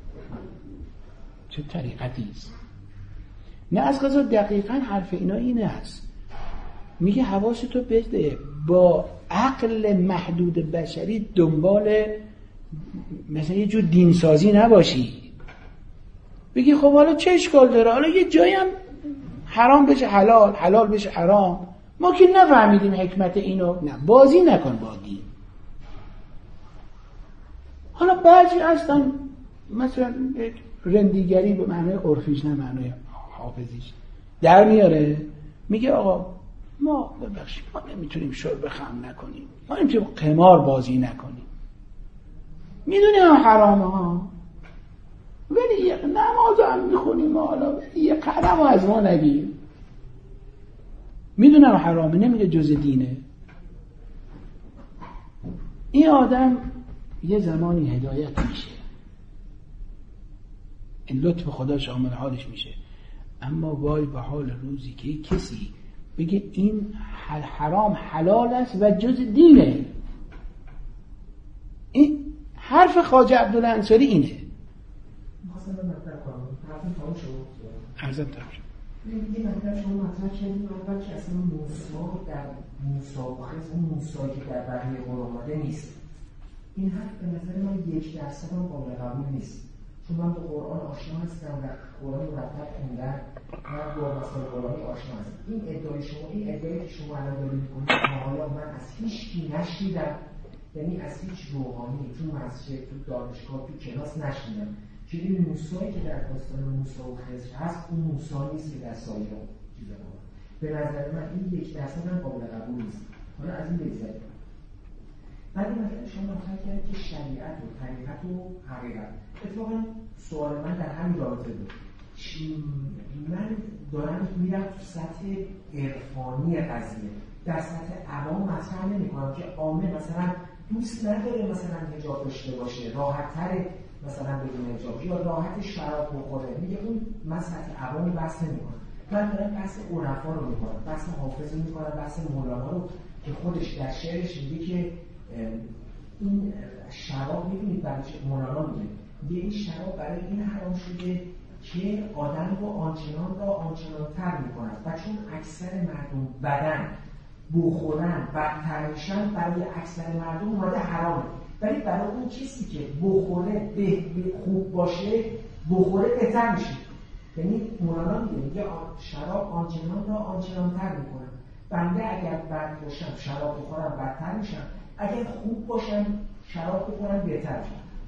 چه طریقتی است؟ نه از قضا دقیقاً حرف اینا اینه هست، میگه حواستو بده با عقل محدود بشری دنبال مثلا یه جور دینسازی نباشی، بگی خب حالا چه اشکال داره، حالا یه جایی هم حرام بشه حلال، حلال بشه حرام، ما که نفهمیدیم حکمت اینو. نه، بازی نکن با دین. حالا بعضی هستن مثلا رندیگری به معنای عرفیش نه معنای حافظیش در میاره، میگه آقا ما ببخشید ما نمیتونیم شرب خمر نکنیم، ما نمیتونیم قمار بازی نکنیم، میدونیم حرامه ها، ولی یک نماز هم میخونیم، حالا ولی یک قدم از ما نگیر. میدونم حرامه، نمیگه جز دینه. این آدم یه زمانی هدایت میشه، این لطف خدا شامل حالش میشه. اما وای به حال روزی که کسی بگه این حرام حلال است و جز دینه. این حرف خواجه عبدالله انصاری اینه. مثلا مطلب کنم حرفی تمام شد عرضم تمام شد. یه مطلب شما مطلب کردیم اول که اصلا موسی در مسابقه اون موسایی که در بحری قرآن آمده نیست. این حرف به نظر من یک درصد هم قابل قبول نیست، چون من با قرآن آشنا هستم و قرآن مرتب خوندم و با مسائل قرآنی آشنا هستم. این ادعای شما، این ادعایی که شما الان دارید می‌کنید تا حالا من از هیچ کی نشنیدم، یعنی از هیچ روحانی تو مسجد تو دانشگاه تو کلاس نشنیدم که این موسایی که در داستان موسی و خضر هست اون موسی نیست که در سایر چیزا بود. به نظر من این یک درصد هم قابل قبول نیست. حالا از این بگذریم. ولی مثلا شما مطرح کردید که شریعت و طریقت و حقیقت. اتفاقا سوال من در همین رابطه بود. من دارم میرم تو سطح عرفانی قضیه، در سطح عوام مطرح نمی‌کنم که عامه مثلا دوست نداره مثلا حجاب داشته باشه، راحت‌تره مثلا بدون حجاب یا راحت شراب بخوره، میگه اون من سطح عوامی بحث نمی‌کنم. من دارم بحث عرفا رو می‌کنم، بحث حافظ رو می‌کنم، بحث مولانا رو که خودش در شعرش میگه که این شراب می‌بینید برای چه مولانا میگه میگه این شراب برای این حرام شده که آدم رو آنچنان را آنچنان تر می‌کند و چون اکثر مردم بدن بخورن بدتر میشن، برای اکثر مردم اومده حرامه، ولی برای اون کسی که بخوره به خوب باشه بخوره بهتر میشه. یعنی مولانا میگه میگه شراب آنچنان را آنچنان تر میکنن، بنده اگر بد باشم شراب بخورم بدتر میشم، اگر خوب باشم شراب بخورم بهتر میشم.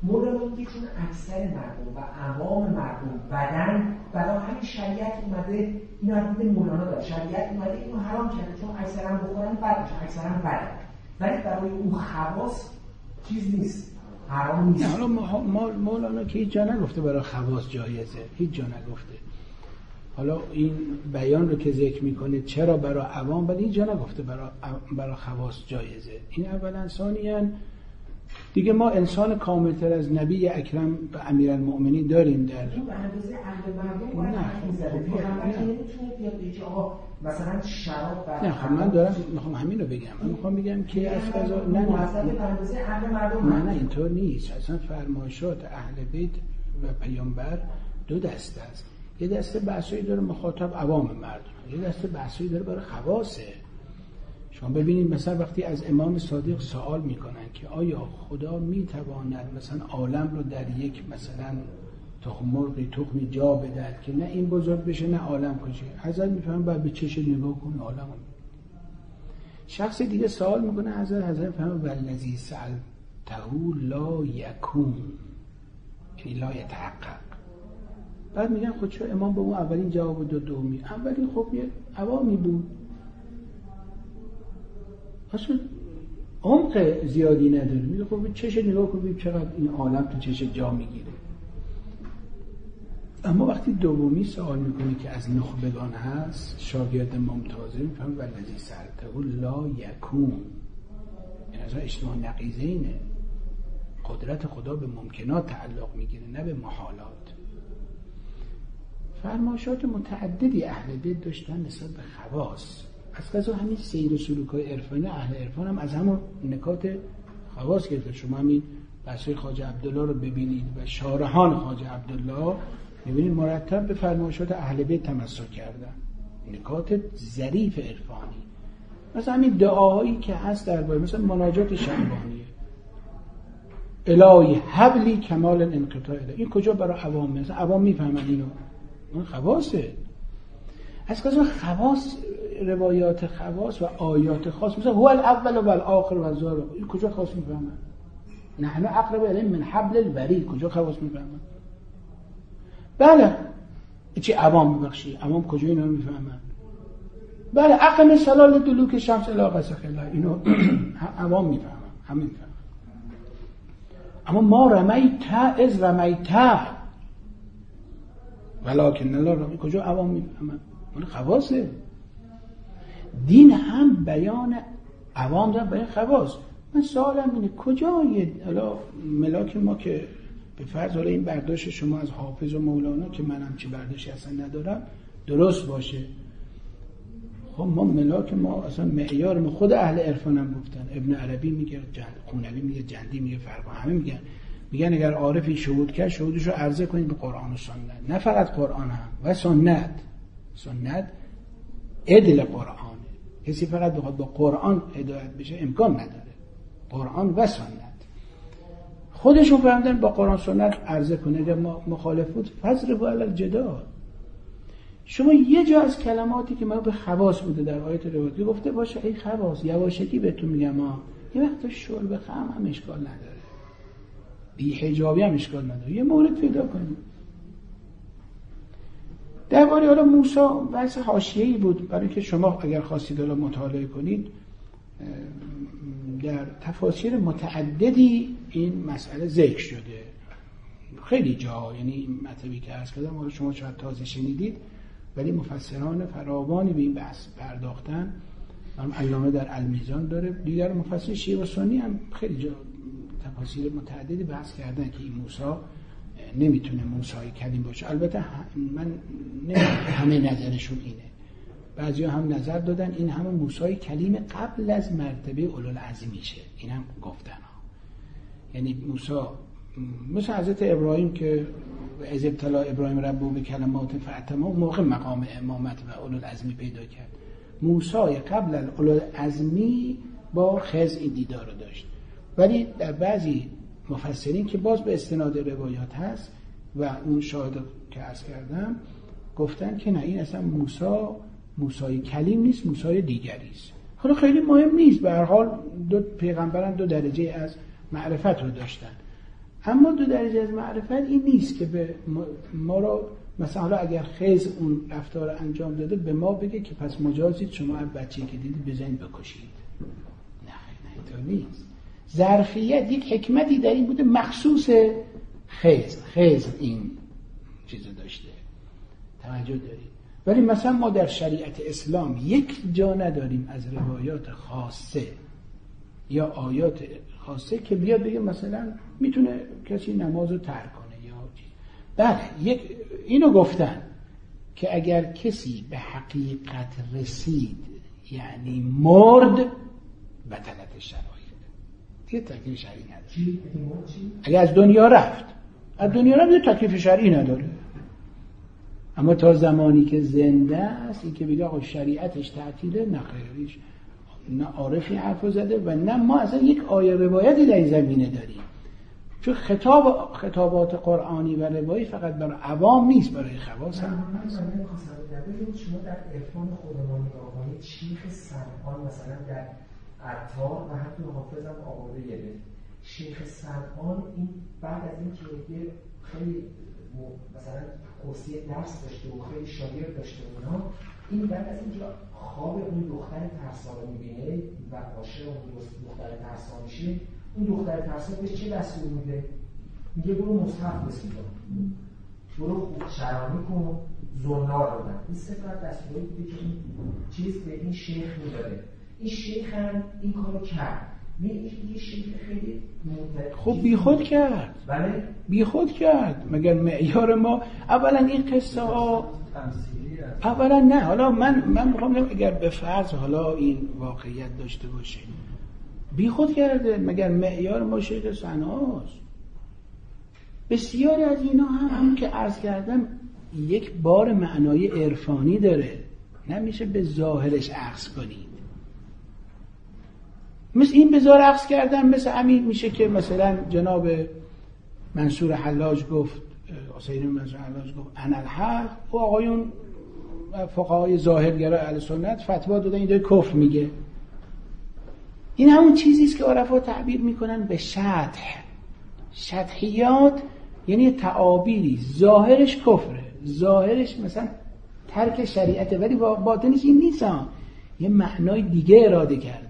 مولانا میگه چون اکثر مردم و عوام مردم بدن برای همین شریعت اومده اینو حدید مولانا داره، شریعت اومده اینو حرام کرده چون اکثرا بخورن بد میشه، اکثرا بد، ولی برای اون خواص چیز نیست، حرام نیست. حالا مولانا که هیچ جا نگفته برای خواص جایزه، هیچ جا نگفته. حالا این بیان رو که ذکر میکنه چرا برای عوام، ولی هیچ جا نگفته برای برای خواص جایزه. این اولا. ثانیاً دیگه ما انسان کاملتر از نبی اکرم و امیرالمؤمنین داریم در به اندازه اهل مردم باید حرف می‌زده. پیغمبر که نمیتونه بیاد بگه آقا مثلا شراب بر نه. خب من دارم میخوام همین رو بگم. من میخوام بگم که از قضا نه نه به اندازه اهل مردم نه نه اینطور نیست. اصلا فرمایشات اهل بیت و پیامبر دو دسته است. یه دسته بحثایی داره مخاطب عوام مردم، یه دسته بحثایی داره برای خواصه. شما ببینید مثلا وقتی از امام صادق سوال میکنن که آیا خدا میتواند مثلا عالم رو در یک مثلا تخم مرغی تخمی جا بدهد که نه این بزرگ بشه نه عالم کشه، حضرت میفهمن بعد به چش نگاه کن عالم. شخص دیگه سوال میکنه حضرت حضرت میفهمن والذی سألته لا یکون، یعنی لا یتحقق. بعد میگن خود چرا امام به اون اولین جواب داد دومی؟ اولین خب یه عوامی بود، اصلا عمق زیادی نداره. میگه خب چش نگاه کنید چقدر این عالم تو چش جا میگیره. اما وقتی دومی سوال میکنه که از نخبگان هست، شاگرد ممتازه، میفهم والذی سألته لا یکون، این اصلا اجتماع نقیضه اینه. قدرت خدا به ممکنات تعلق میگیره نه به محالات. فرمایشات متعددی اهل بیت داشتن نسبت به خواص. از قضا همین سیر و سلوک‌های عرفانی اهل عرفان هم از همون نکات خواص گرفته. شما همین بحث‌های خواجه عبدالله رو ببینید و شارحان خواجه عبدالله می‌بینید مرتب به فرمایشات اهل بیت تمسک کردن، نکات ظریف عرفانی. مثلا همین دعاهایی که هست درباره مثلا مناجات شعبانیه، الهی حبلی کمال الانقطاع، این کجا برای عوام؟ مثلا عوام میفهمن اینو؟ اون خواصه. از قضا خواص، روایات خواص و آیات خاص مثلا هو الاول و الاخر و الظاهر، این کجا خاص میفهمن؟ نحن اقرب الیه من حبل الورید، کجا خواص میفهمن؟ بله چی عوام ببخشی، عوام کجا اینا رو میفهمن؟ بله اقم الصلاة لدلوک الشمس الی غسق الليل، اینو عوام میفهمن، همین میفهمن. اما ما رمیت اذ رمیت ولکن الله رمی، کجا عوام میفهمن؟ اون خواصه. دین هم بیان عوام داره، بیان خواص. من سوالم اینه کجای حالا ملاک ما که به فرض حالا این برداشت شما از حافظ و مولانا که منم چه برداشتی اصلا ندارم درست باشه، خب ما ملاک ما اصلا معیار ما خود اهل عرفان هم گفتن. ابن عربی میگه، خونوی میگه، جندی میگه، فرقا همه میگن میگن اگر عارفی شهود کرد شهودش رو عرضه کنید به قرآن و سنت. نه فقط قرآن هم و سنت. سنت عدل قرآنه. کسی فقط بخواد با قرآن هدایت بشه امکان نداره. قرآن و سنت خودشون فهمیدن با قرآن سنت عرضه کنه. اگر مخالف بود فضربوا علی الجدال. شما یه جا از کلماتی که ما به خواص بوده در آیت روایتی گفته باشه ای خواص، یواشکی بهتون میگم ها، یه وقت شرب خمر هم اشکال نداره، بی حجابی هم اشکال نداره، یه مورد پیدا کنید. درباره حالا موسی بحث حاشیه‌ای بود برای که شما اگر خواستید حالا مطالعه کنید در تفاسیر متعددی این مسئله ذکر شده خیلی جا، یعنی این مطلبی که عرض کردم حالا شما شاید تازه شنیدید ولی مفسران فراوانی به این بحث پرداختن. علامه در المیزان داره، دیگر مفسر شیعه و سنی هم خیلی جا تفاسیر متعددی بحث کردن که این موسی نمیتونه موسی کلیم باشه. البته من نمیدونم همه نظرشون اینه، بعضی هم نظر دادن این همه موسی کلیم قبل از مرتبه اولوالعزم میشه، این هم گفتن ها. یعنی موسی مثل حضرت ابراهیم که از ابتلا ابراهیم ربه به کلمات فاتمه اون موقع مقام امامت و اولوالعزمی پیدا کرد. موسی قبل از اولوالعزمی با خضر این دیدار رو داشت، ولی در بعضی مفسرین که باز به استناد روایات هست و اون شاهد که عرض کردم گفتن که نه این اصلا موسی موسی کلیم نیست، موسی دیگری است. حالا خیلی مهم نیست، به هر حال دو پیغمبران دو درجه از معرفت رو داشتن. اما دو درجه از معرفت این نیست که به ما رو مثلا حالا اگر خیز اون رفتار رو انجام داده به ما بگه که پس مجازید شما از بچه‌ای که دیدید بزنید بکشید. نه نه اینطور نیست. ظرفیت یک حکمتی در این بوده مخصوص خیز خیز این چیزو داشته. توجه دارید؟ ولی مثلا ما در شریعت اسلام یک جا نداریم از روایات خاصه یا آیات خاصه که بیاد بگه مثلا میتونه کسی نمازو ترک کنه یا چیز. بله یک اینو گفتن که اگر کسی به حقیقت رسید یعنی مرد بطلت شرایط دیگه تکلیف شرعی نداره. اگر از دنیا رفت از دنیا رفت دیگه تکلیف شرعی نداره. اما تا زمانی که زنده است این که بگه آقا شریعتش تعطیله نه خیریش نه عارفی حرف زده و نه ما اصلا یک آیه روایتی در این زمینه داریم. چون خطاب خطابات قرآنی و روایی فقط برای عوام نیست برای خواص هم. من نمی‌خواستم بگم شما در عرفان خودمان نگاه کنید شیخ سمعان مثلا در عطار و حتی حافظ هم آورده یه شیخ سمعان این بعد از این که یه خیلی مثلا کرسی درس داشته و خیلی شاگرد داشته اونا این بعد از اینکه خواب اون دختر ترسا رو میبینه و عاشق اون دختر ترسا میشه اون دختر ترسا بهش چه دستور میده؟ میگه برو مصحف بسید برو خوب شرانی کن زنار رو دن این سفر دستوری بوده که این چیز به این شیخ میداده. این شیخ هم این کارو کرد. یه شیخ خیلی خب بی خود کرد. بله بی خود کرد. مگر معیار ما اولا این قصه ها اولا نه حالا من من میخوام بگم اگر به فرض حالا این واقعیت داشته باشه بی خود کرده. مگر معیار ما شیخ صنعاست. بسیاری از اینا هم, هم که عرض کردم یک بار معنای عرفانی داره نمیشه به ظاهرش اخذ کنید. مثل این بزار عکس کردن مثل همین میشه که مثلا جناب منصور حلاج گفت حسین منصور حلاج گفت انا الحق و آقایون فقهای ظاهرگرا اهل سنت فتوا دادن این داره کفر میگه. این همون چیزی است که عرفا تعبیر میکنن به شطح. شطحیات یعنی تعابیری ظاهرش کفره ظاهرش مثلا ترک شریعته ولی باطنش این نیست یه معنای دیگه اراده کرده.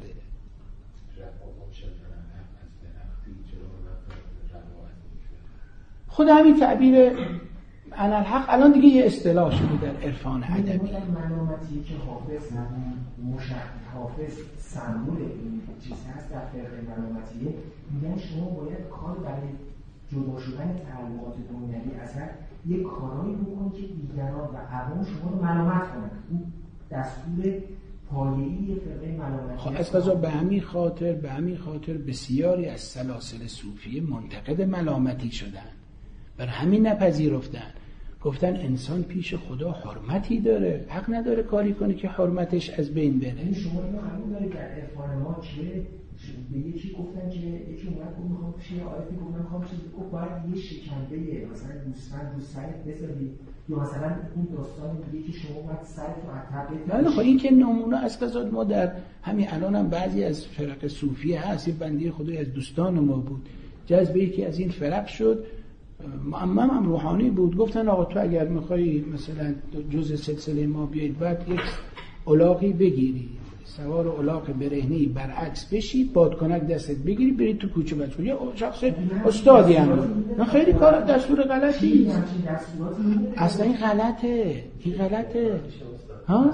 خود همین تعبیر انا الحق الان دیگه یه اصطلاح شده در عرفان ادبی. این منامتی که حافظ مشخص حافظ سمبل این چیز هست در فرق منامتیه میگن شما باید کار برای جدا شدن تعلقات دنیوی اثر یک کارایی بکن که دیگران و عوام شما رو ملامت کنن. این دستور پایه‌ای فرقه ملامتی. خب از قضا به همین خاطر به همین خاطر بسیاری از سلاسل صوفیه منتقد ملامتی شدن. بر همین نپذیرفتن. گفتن انسان پیش خدا حرمتی داره حق نداره کاری کنه که حرمتش از بین بره. این شما اینو قبول دارید در عرفان ما که به یکی گفتن که یکی اومد گفت میخوام پیش عارفی گفت من میخوام چیزی گفت باید یه شکنده مثلا گوسفند رو سرت بذاری یا مثلا این داستان میگه که شما باید سرت رو عتبه. نه خب این که نمونه از قضا ما در همین الان هم بعضی از فرق صوفیه هست. یه بنده خدای از دوستان ما بود جذب یکی از این فرق شد معمم هم روحانی بود. گفتن آقا تو اگر میخوایی مثلا جز سلسله ما بیاید بعد یک الاغی بگیری سوار الاغ برهنه‌ای برعکس بشی بادکنک دستت بگیری برید تو کوچه بچه یه شخص استادی هم نه خیلی کار دستور غلطی اصلا این غلطه این غلطه ها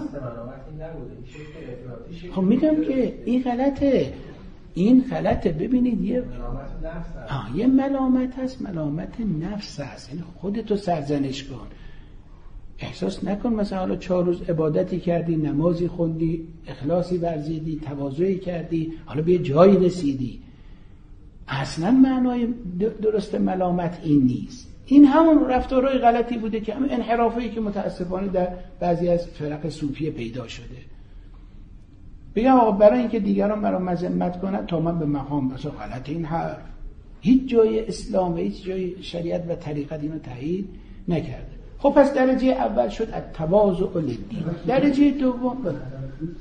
خب میگم که این غلطه این غلطه. ببینید یه آه یه ملامت هست ملامت نفس هست یعنی خودتو سرزنش کن. احساس نکن مثلا حالا چهار روز عبادتی کردی نمازی خوندی اخلاصی ورزیدی تواضعی کردی حالا به جایی رسیدی اصلا معنای درست ملامت این نیست. این همون رفتارهای غلطی بوده که همون انحرافی که متاسفانه در بعضی از فرق صوفیه پیدا شده. بگم آقا برای اینکه دیگران مرا مذمت کنن تا من به مقام بسا غلط این حرف هیچ جای اسلام و هیچ جای شریعت و طریقت اینو تایید نکرده. خب پس درجه اول شد التواضع للدین. درجه دوم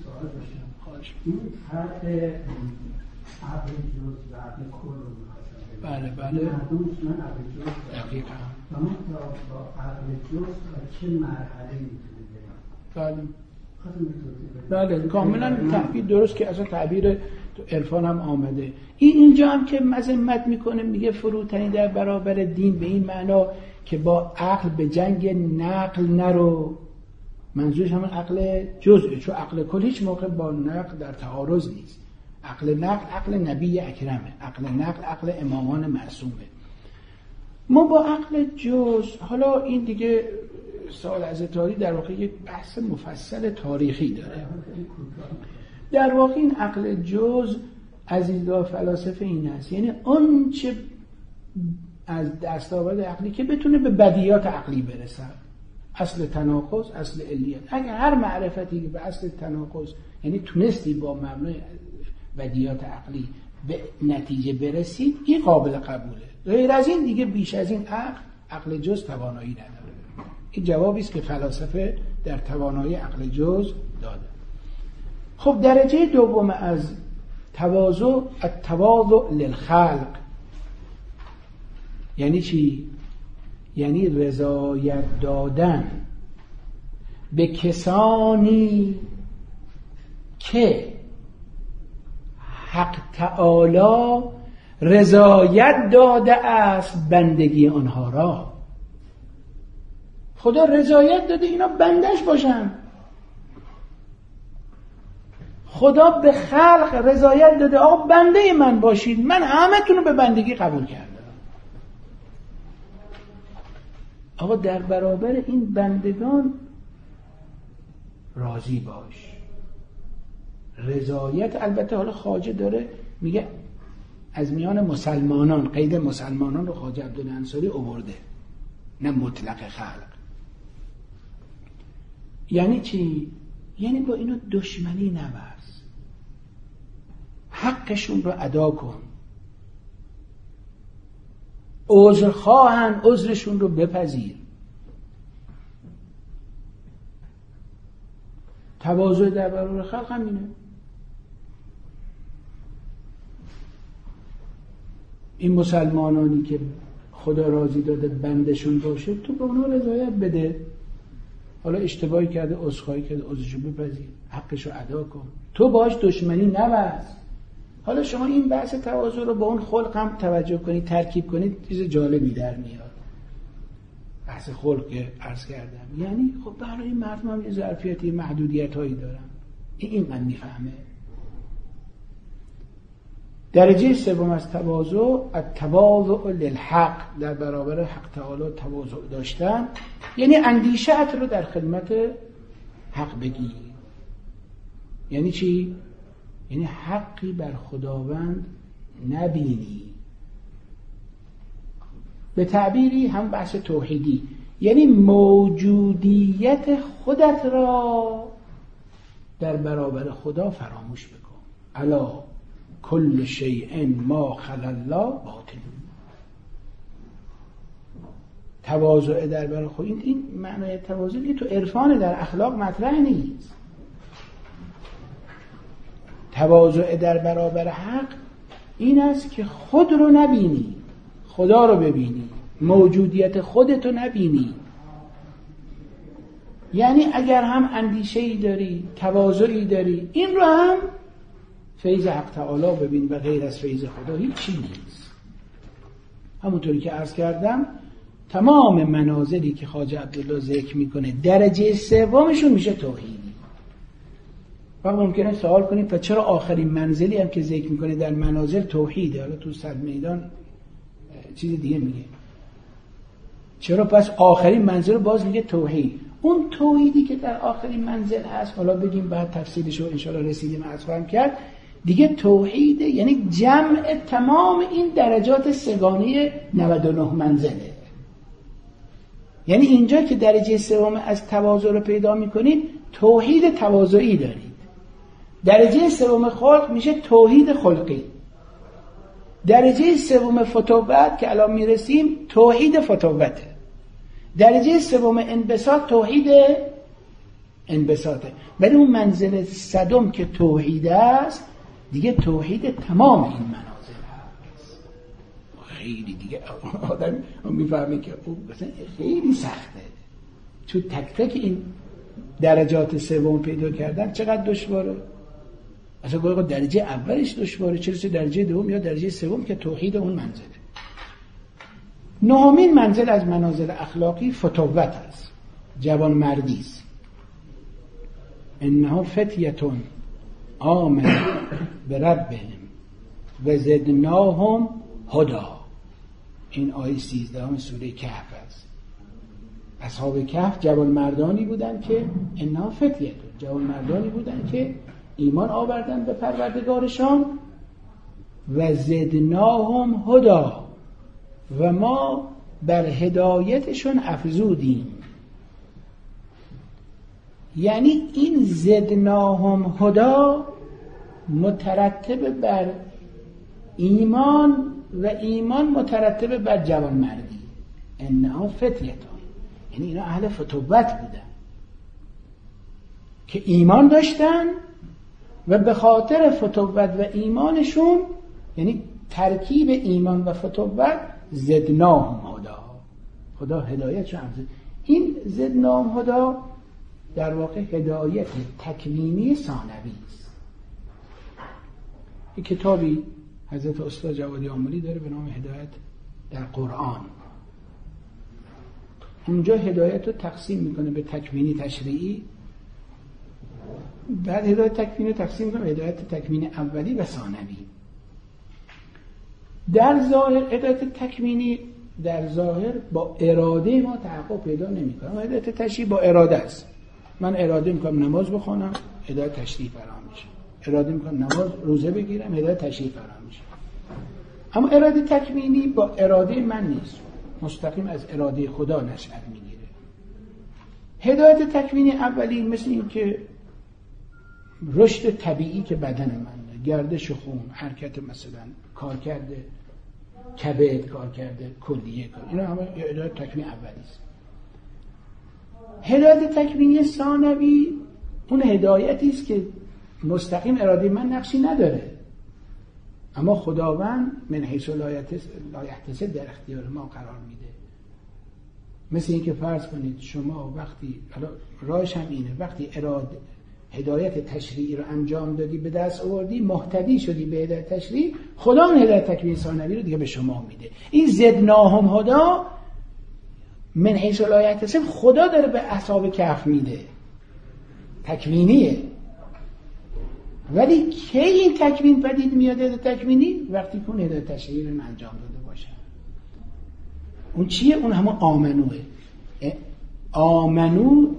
این فرق عقل جز و عقل کل رو می‌خواستم بله بله مردم اصولا عقل جز دقیقاً اما تا با عقل جز تا چه مرحله میتونه بریم؟ بله خواستم بله کاملا تعبیر درست که اصلا تعبیر عرفان هم آمده. این اینجا هم که مذمت میکنه میگه فروتنی در برابر دین به این معنا که با عقل به جنگ نقل نرو. منظورش همون عقل جزئه، چون عقل کل هیچ موقع با نقل در تعارض نیست. عقل نقل عقل نبی اکرمه، عقل نقل عقل امامان معصومه. ما با عقل جز، حالا این دیگه سوال از تاریخ در واقع یک بحث مفصل تاریخی داره. در واقع این عقل جز از دیدگاه فلاسفه این است، یعنی اون چه از دستاورد عقلی که بتونه به بدیهیات عقلی برسد، اصل تناقض، اصل علیت. اگر هر معرفتی که به اصل تناقض یعنی تونستی با مبنای بدیهیات عقلی به نتیجه برسید، این قابل قبوله. غیر از این دیگه بیش از این عقل عقل جز توانایی نداره. این جوابی است که فلاسفه در توانایی عقل جز داده. خب درجه دوم از تواضع، التواضع للخلق. یعنی چی؟ یعنی رضایت دادن به کسانی که حق تعالی رضایت داده است بندگی آنها را. خدا رضایت داده اینا بندش باشن. خدا به خلق رضایت داده آقا بنده من باشید، من همه تونو به بندگی قبول کردم. آقا در برابر این بندگان راضی باش. رضایت البته حالا خواجه داره میگه از میان مسلمانان، قید مسلمانان رو خواجه عبدالله انصاری آورده، نه مطلق خلق. یعنی چی؟ یعنی با اینو دشمنی نورز، حقشون رو ادا کن، عذر خواهن عذرشون رو بپذیر. تواضع در برابر خلق همینه. این مسلمانانی که خدا راضی داده بندشون باشه، تو به اونها رضایت بده. حالا اشتباهی کرده عذرخواهی کرده عذرشو بپذیر، حقشو ادا کن، تو باش دشمنی نورز. حالا شما این بحث تواضع رو با اون خلق هم توجه کنید، ترکیب کنید، چیز جالبی در میاد. بحث خلق که عرض کردم، یعنی خب برای مردم هم یه ظرفیتی، محدودیت هایی دارن. این من میفهمه. درجه سوم از تواضع، التواضع للحق، در برابر حق تعالی تواضع داشتن، یعنی اندیشه‌ات رو در خدمت حق بگی. یعنی چی؟ یعنی حقی بر خداوند نبینی. به تعبیری هم بحث توحیدی، یعنی موجودیت خودت را در برابر خدا فراموش بکن. الا کل شیء ما خلا الله باطل. تواضع در برابر خدا، این این معنای تواضع که تو عرفان، در اخلاق مطرح نیست. تواضع در برابر حق این است که خود رو نبینی، خدا رو ببینی، موجودیت خودتو نبینی. یعنی اگر هم اندیشه‌ای داری، تواضعی داری، این رو هم فیض حق تعالی ببین و غیر از فیض خدا هیچی نیست. همونطوری که عرض کردم تمام منازلی که خواجه عبدالله ذکر میکنه درجه سومشون میشه توحیدی. وقت ممکنه سوال کنید پس چرا آخرین منزلی هم که ذکر میکنه در منازل توحیده؟ حالا تو صد میدان چیز دیگه میگه. چرا پس آخرین منزل باز میگه توحید؟ اون توحیدی که در آخرین منزل هست، حالا بگیم بعد تفصیلش رو انشاءالله رسیدیم عرض خواهم کرد، دیگه توحیده، یعنی جمع تمام این درجات سگانه نود و نه منزله. یعنی اینجا که درجه سوم از تواضع رو پیدا میکنید، توحید تواضعی دارید. درجه سوم خلق میشه توحید خلقی. درجه سوم فتوت که الان میرسیم توحید فتوته. درجه سوم انبساط توحید انبساطه. ولی اون منزل صدم که توحید است دیگه توحید تمام این منازل هست. خیلی دیگه آدم میفهمه که او مثلا خیلی سخته، چون تک تک این درجات سوم پیدا کردن چقدر دشواره. اصلا گویا درجه اولش دشواره، چه رسه درجه دوم یا درجه سوم که توحید اون منزله. نهمین منزل از منازل اخلاقی فتوت است، جوان مردی است. انها فتیتون آمنوا بربهم و زدناهم هدی. این آیه سیزدهم سوره کهف است. اصحاب کهف جوان مردانی بودند که انها فتیتون، جوان مردانی بودند که ایمان آوردن به پروردگارشان و زدناهم هدی، و ما بر هدایتشون افزودیم. یعنی این زدناهم هدی مترتب بر ایمان و ایمان مترتب بر جوانمردی. انها فتیتون، یعنی اینا اهل فتوت بودن که ایمان داشتن و به خاطر فتوت و ایمانشون، یعنی ترکیب ایمان و فتوت، زدناهم هدی، خدا هدایتشون افزود. این زدناهم هدی در واقع هدایت تکوینی ثانوی است. این کتابی حضرت استاد جوادی آملی داره به نام هدایت در قرآن. اونجا هدایت رو تقسیم میکنه به تکوینی تشریعی، بعد هدایت تکوینی رو تقسیم میکنه به هدایت تکوینی اولی و ثانوی. در ظاهر هدایت تکوینی در ظاهر با اراده ما تحقق پیدا نمیکنه. هدایت تشریعی با اراده است. من اراده میکنم نماز بخونم، هدایت تشریعی فراهم میشه. اراده میکنم نماز روزه بگیرم، هدایت تشریعی فراهم میشه. اما اراده تکوینی با اراده من نیست، مستقیم از اراده خدا نشأت میگیره. هدایت تکوینی اولی مثل این که رشد طبیعی که بدن من، گردش خون، حرکت مثلا کار کرده، کبد کار کرده، کلیه کار، اینا همه هدایت تکوینی اولی است. هدایت تکوینی ثانوی اون هدایتی است که مستقیم اراده من نقشی نداره، اما خداوند من حیث لا یحتسب در اختیار ما قرار میده. مثل این که فرض کنید شما وقتی، حالا راهش هم اینه، وقتی اراده هدایت تشریعی رو انجام دادی، به دست آوردی، مهتدی شدی به هدایت تشریعی، خدا اون هدایت تکوینی ثانوی رو دیگه به شما میده. این زدناهم هدی من حیث لا یحتسب خدا داره به اصحاب کهف میده، تکوینیه. ولی کی این تکوین پدید میاد؟ هدایت تکوینی وقتی که اون هدایت تشریعی رو انجام داده باشه. اون چیه؟ اون همون آمنوه. آمنو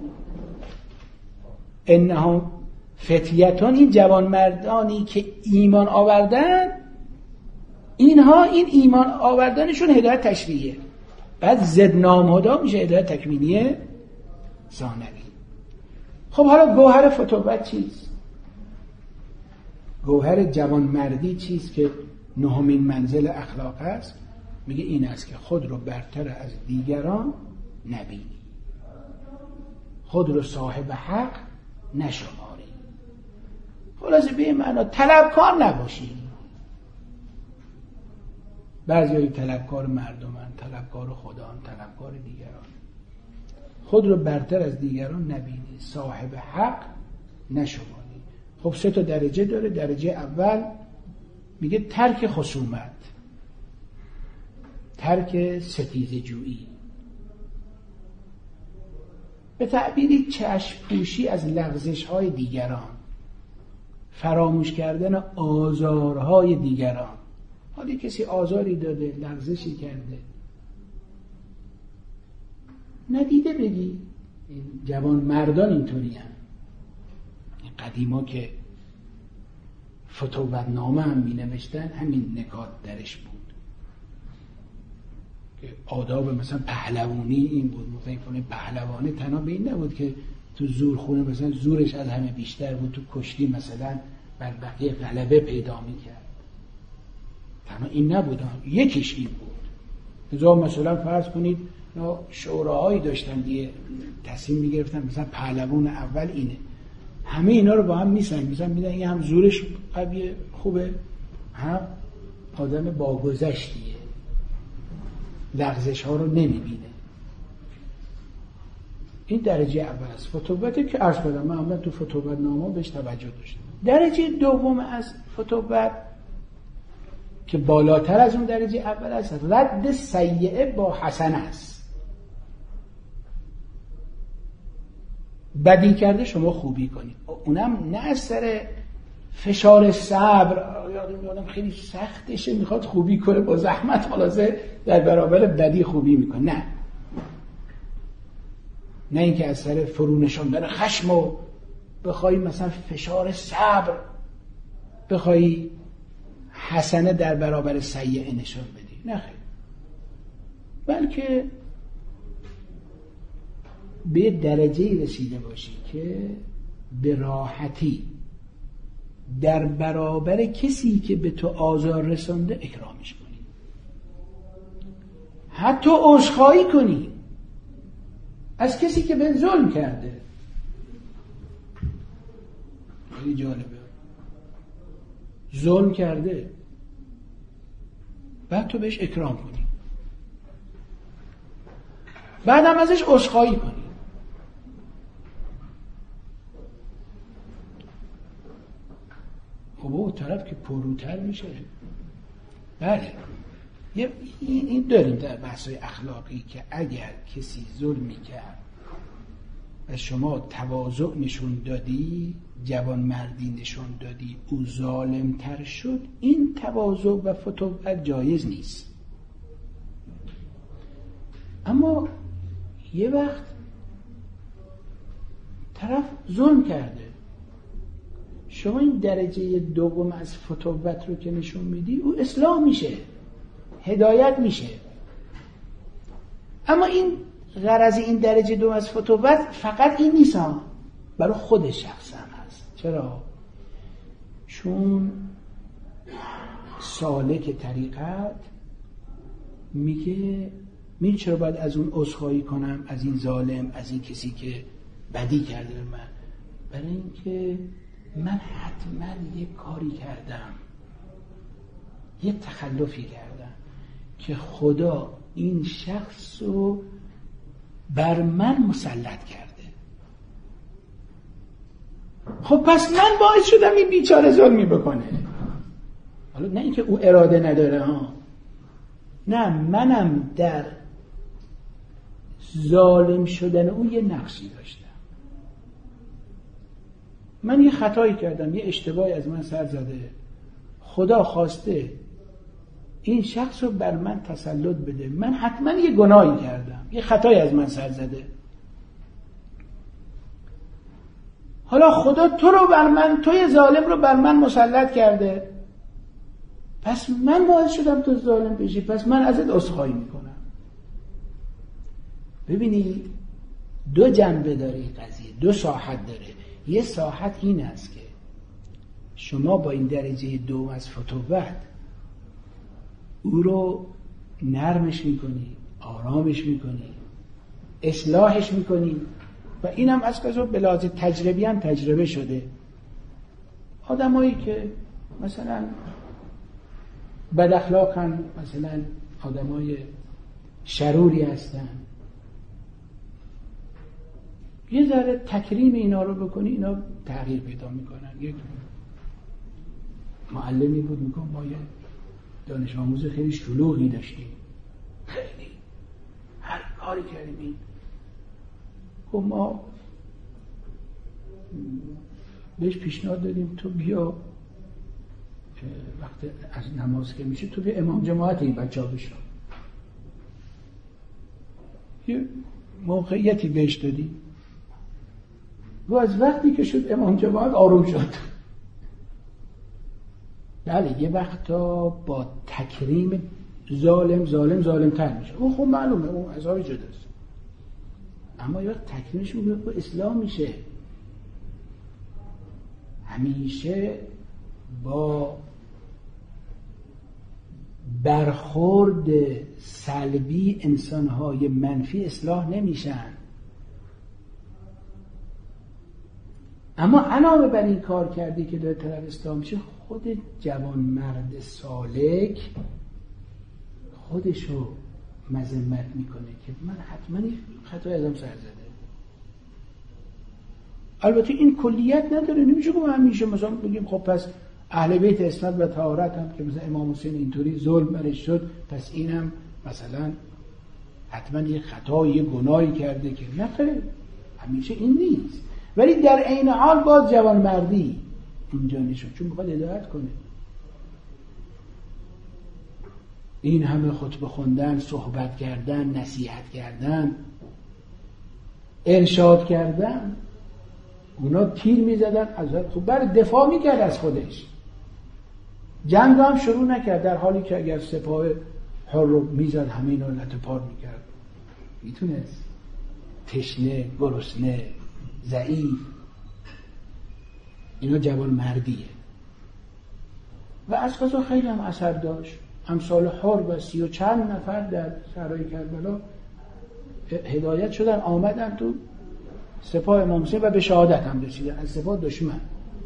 انها فتیتون، این جوان مردانی که ایمان آوردن، اینها این ایمان آوردنشون هدایت تشریعیه. بعد زدناهم هدی میشه هدایت تکوینی ثانوی. خب حالا گوهر فتوت چیست؟ گوهر جوان مردی چیست که نهمین منزل اخلاق است؟ میگه این است که خود رو برتر از دیگران نبینی، خود رو صاحب حق نشماری. خلاصه به این معنا طلبکار نباشی. بعضی های طلبکار مردمن، طلبکار خدان، طلبکار دیگران. خود رو برتر از دیگران نبینی، صاحب حق نشماری. خب سه تا درجه داره. درجه اول میگه ترک خصومت، ترک ستیزه جویی، به تعبیری چشم پوشی از لغزش های دیگران، فراموش کردن آزارهای دیگران. حالی کسی آزاری داده، لغزشی کرده، ندیده بگی. این جوان مردان اینطوری هم. قدیما که فتوت نامه هم می نوشتن، همین نکات درش بود که آداب مثلا پهلوانی این بود. مثلا پهلوانی تنها به این نبود که تو زورخونه مثلا زورش از همه بیشتر بود، تو کشتی مثلا بر بقیه غلبه پیدا می کرد. تنها این نبود، یکیش این بود. لذا مثلا فرض کنید شوراهایی داشتن دیگه، تصمیم می گرفتن مثلا پهلوان اول اینه، همه اینا رو با هم میسنگ مثلا میدن این هم زورش قویه خوبه، هم آدم باگذشتیه. لغزش ها رو نمیبینه. این درجه اول است. فتوبتی که عرض کردم معمولا تو فتوبت نامه بهش توجه داشتم. درجه دوم از فتوبت که بالاتر از اون درجه اول است، رد سیئه با حسنه است. بدی کرده شما خوبی کنید، اونم نه از سر فشار صبر، یادم خیلی سختشه میخواد خوبی کنه با زحمت خلاصه در برابر بدی خوبی میکنه، نه نه اینکه از سر فرو نشاندن خشم و بخوای مثلا فشار صبر بخوای حسنه در برابر سیئه نشان بدی، نه خیلی، بلکه به درجه رسیده باشی که به راحتی در برابر کسی که به تو آزار رسانده اکرامش کنی، حتی عذرخواهی کنی از کسی که به ظلم کرده. خیلی جالبه، ظلم کرده بعد تو بهش اکرام کنی، بعد هم ازش عذرخواهی کنی. خب اون طرف که پروتر میشه. بله این داریم در بحث‌های اخلاقی که اگر کسی ظلمی کرد و شما تواضع نشون دادی، جوانمردی نشون دادی، او ظالم‌تر شد، این تواضع و فتوبت جایز نیست. اما یه وقت طرف ظلم کرده، شما این درجه دوم از فتوبت رو که نشون میدی، او اصلاح میشه، هدایت میشه. اما این غرض این درجه دوم از فتوبت فقط این نیست، برای خود شخص هم هست. چرا؟ چون سالک طریقت میگه می چرا باید از اون عذرخواهی کنم، از این ظالم، از این کسی که بدی کرده به من؟ برای اینکه من حتما یه کاری کردم، یه تخلفی کردم که خدا این شخص رو بر من مسلط کرده. خب پس من باعث شدم این بیچاره ظلمی بکنه. حالا نه اینکه او اراده نداره ها، نه، منم در ظالم شدن او یه نقصی داشتم. من یه خطایی کردم، یه اشتباهی از من سر زده، خدا خواسته این شخص رو بر من تسلط بده، من حتما یه گناهی کردم، یه خطایی از من سر زده. حالا خدا تو رو بر من، توی ظالم رو بر من مسلط کرده، پس من باعث شدم تو ظالم بشی، پس من ازت عذرخواهی میکنم. ببینی دو جنبه داره این قضیه، دو ساحت داره. یه ساحت این است که شما با این درجه دوم از فتوبت او رو نرمش میکنی، آرامش میکنی، اصلاحش میکنی، و اینم از قضا به لحاظ تجربی هم تجربه شده. آدمایی که مثلا بد اخلاقن، مثلا آدمای شروری هستن، یه ذره تکریم اینا رو بکنی، اینا تغییر پیدا میکنن. یک معلمی بود میگم ما یه دانش آموز خیلی شلوغی داشتیم، خیلی هر کاری کردیم این خب ما بهش پیشنهاد دادیم تو بیا وقت از نماز که میشه تو بیا امام جماعت این بچه ها بشو. یه موقعیتی بهش دادیم و از وقتی که شد امام جماعت آروم شد. بله یه وقتا با تکریم ظالم ظالم ظالم تر میشه، اون خب معلومه اون عذاب جداست، اما یه وقت تکریمش میگه که اسلام میشه. همیشه با برخورد سلبی انسانهای منفی اصلاح نمیشن. اما علاوه بر این کار کردی که داره طرف اصلاح میشه، خود جوان مرد سالک خودشو مذمت میکنه که من حتما خطای ازم سر زده. البته این کلیت نداره، نمیشه که همیشه مثلا بگیم خب پس اهل بیت عصمت و طهارت هم که مثلا امام حسین اینطوری ظلم برش شد پس اینم مثلا حتما یه خطا یه گناهی کرده که نه، همیشه این نیست. ولی در عین حال باز جوانمردی اینجا نشون، چون میخواد هدایت کنه. این همه خطبه خوندن، صحبت کردن، نصیحت کردن، ارشاد کردن، اونا تیر میزدن از خب بر دفاع میکرد از خودش، جنگ هم شروع نکرد، در حالی که اگر سپاه حر رو میزد همه اینا لطه پار میکرد. میتونست تشنه، گرسنه، ضعیف، اینا جوان مردیه. و از قضا خیلی هم اثر داشت. امثال حر و سی و چند نفر در صحرای کربلا هدایت شدن، آمدن تو سپاه امام حسین و به شهادت هم رسیدن از سپاه دشمن.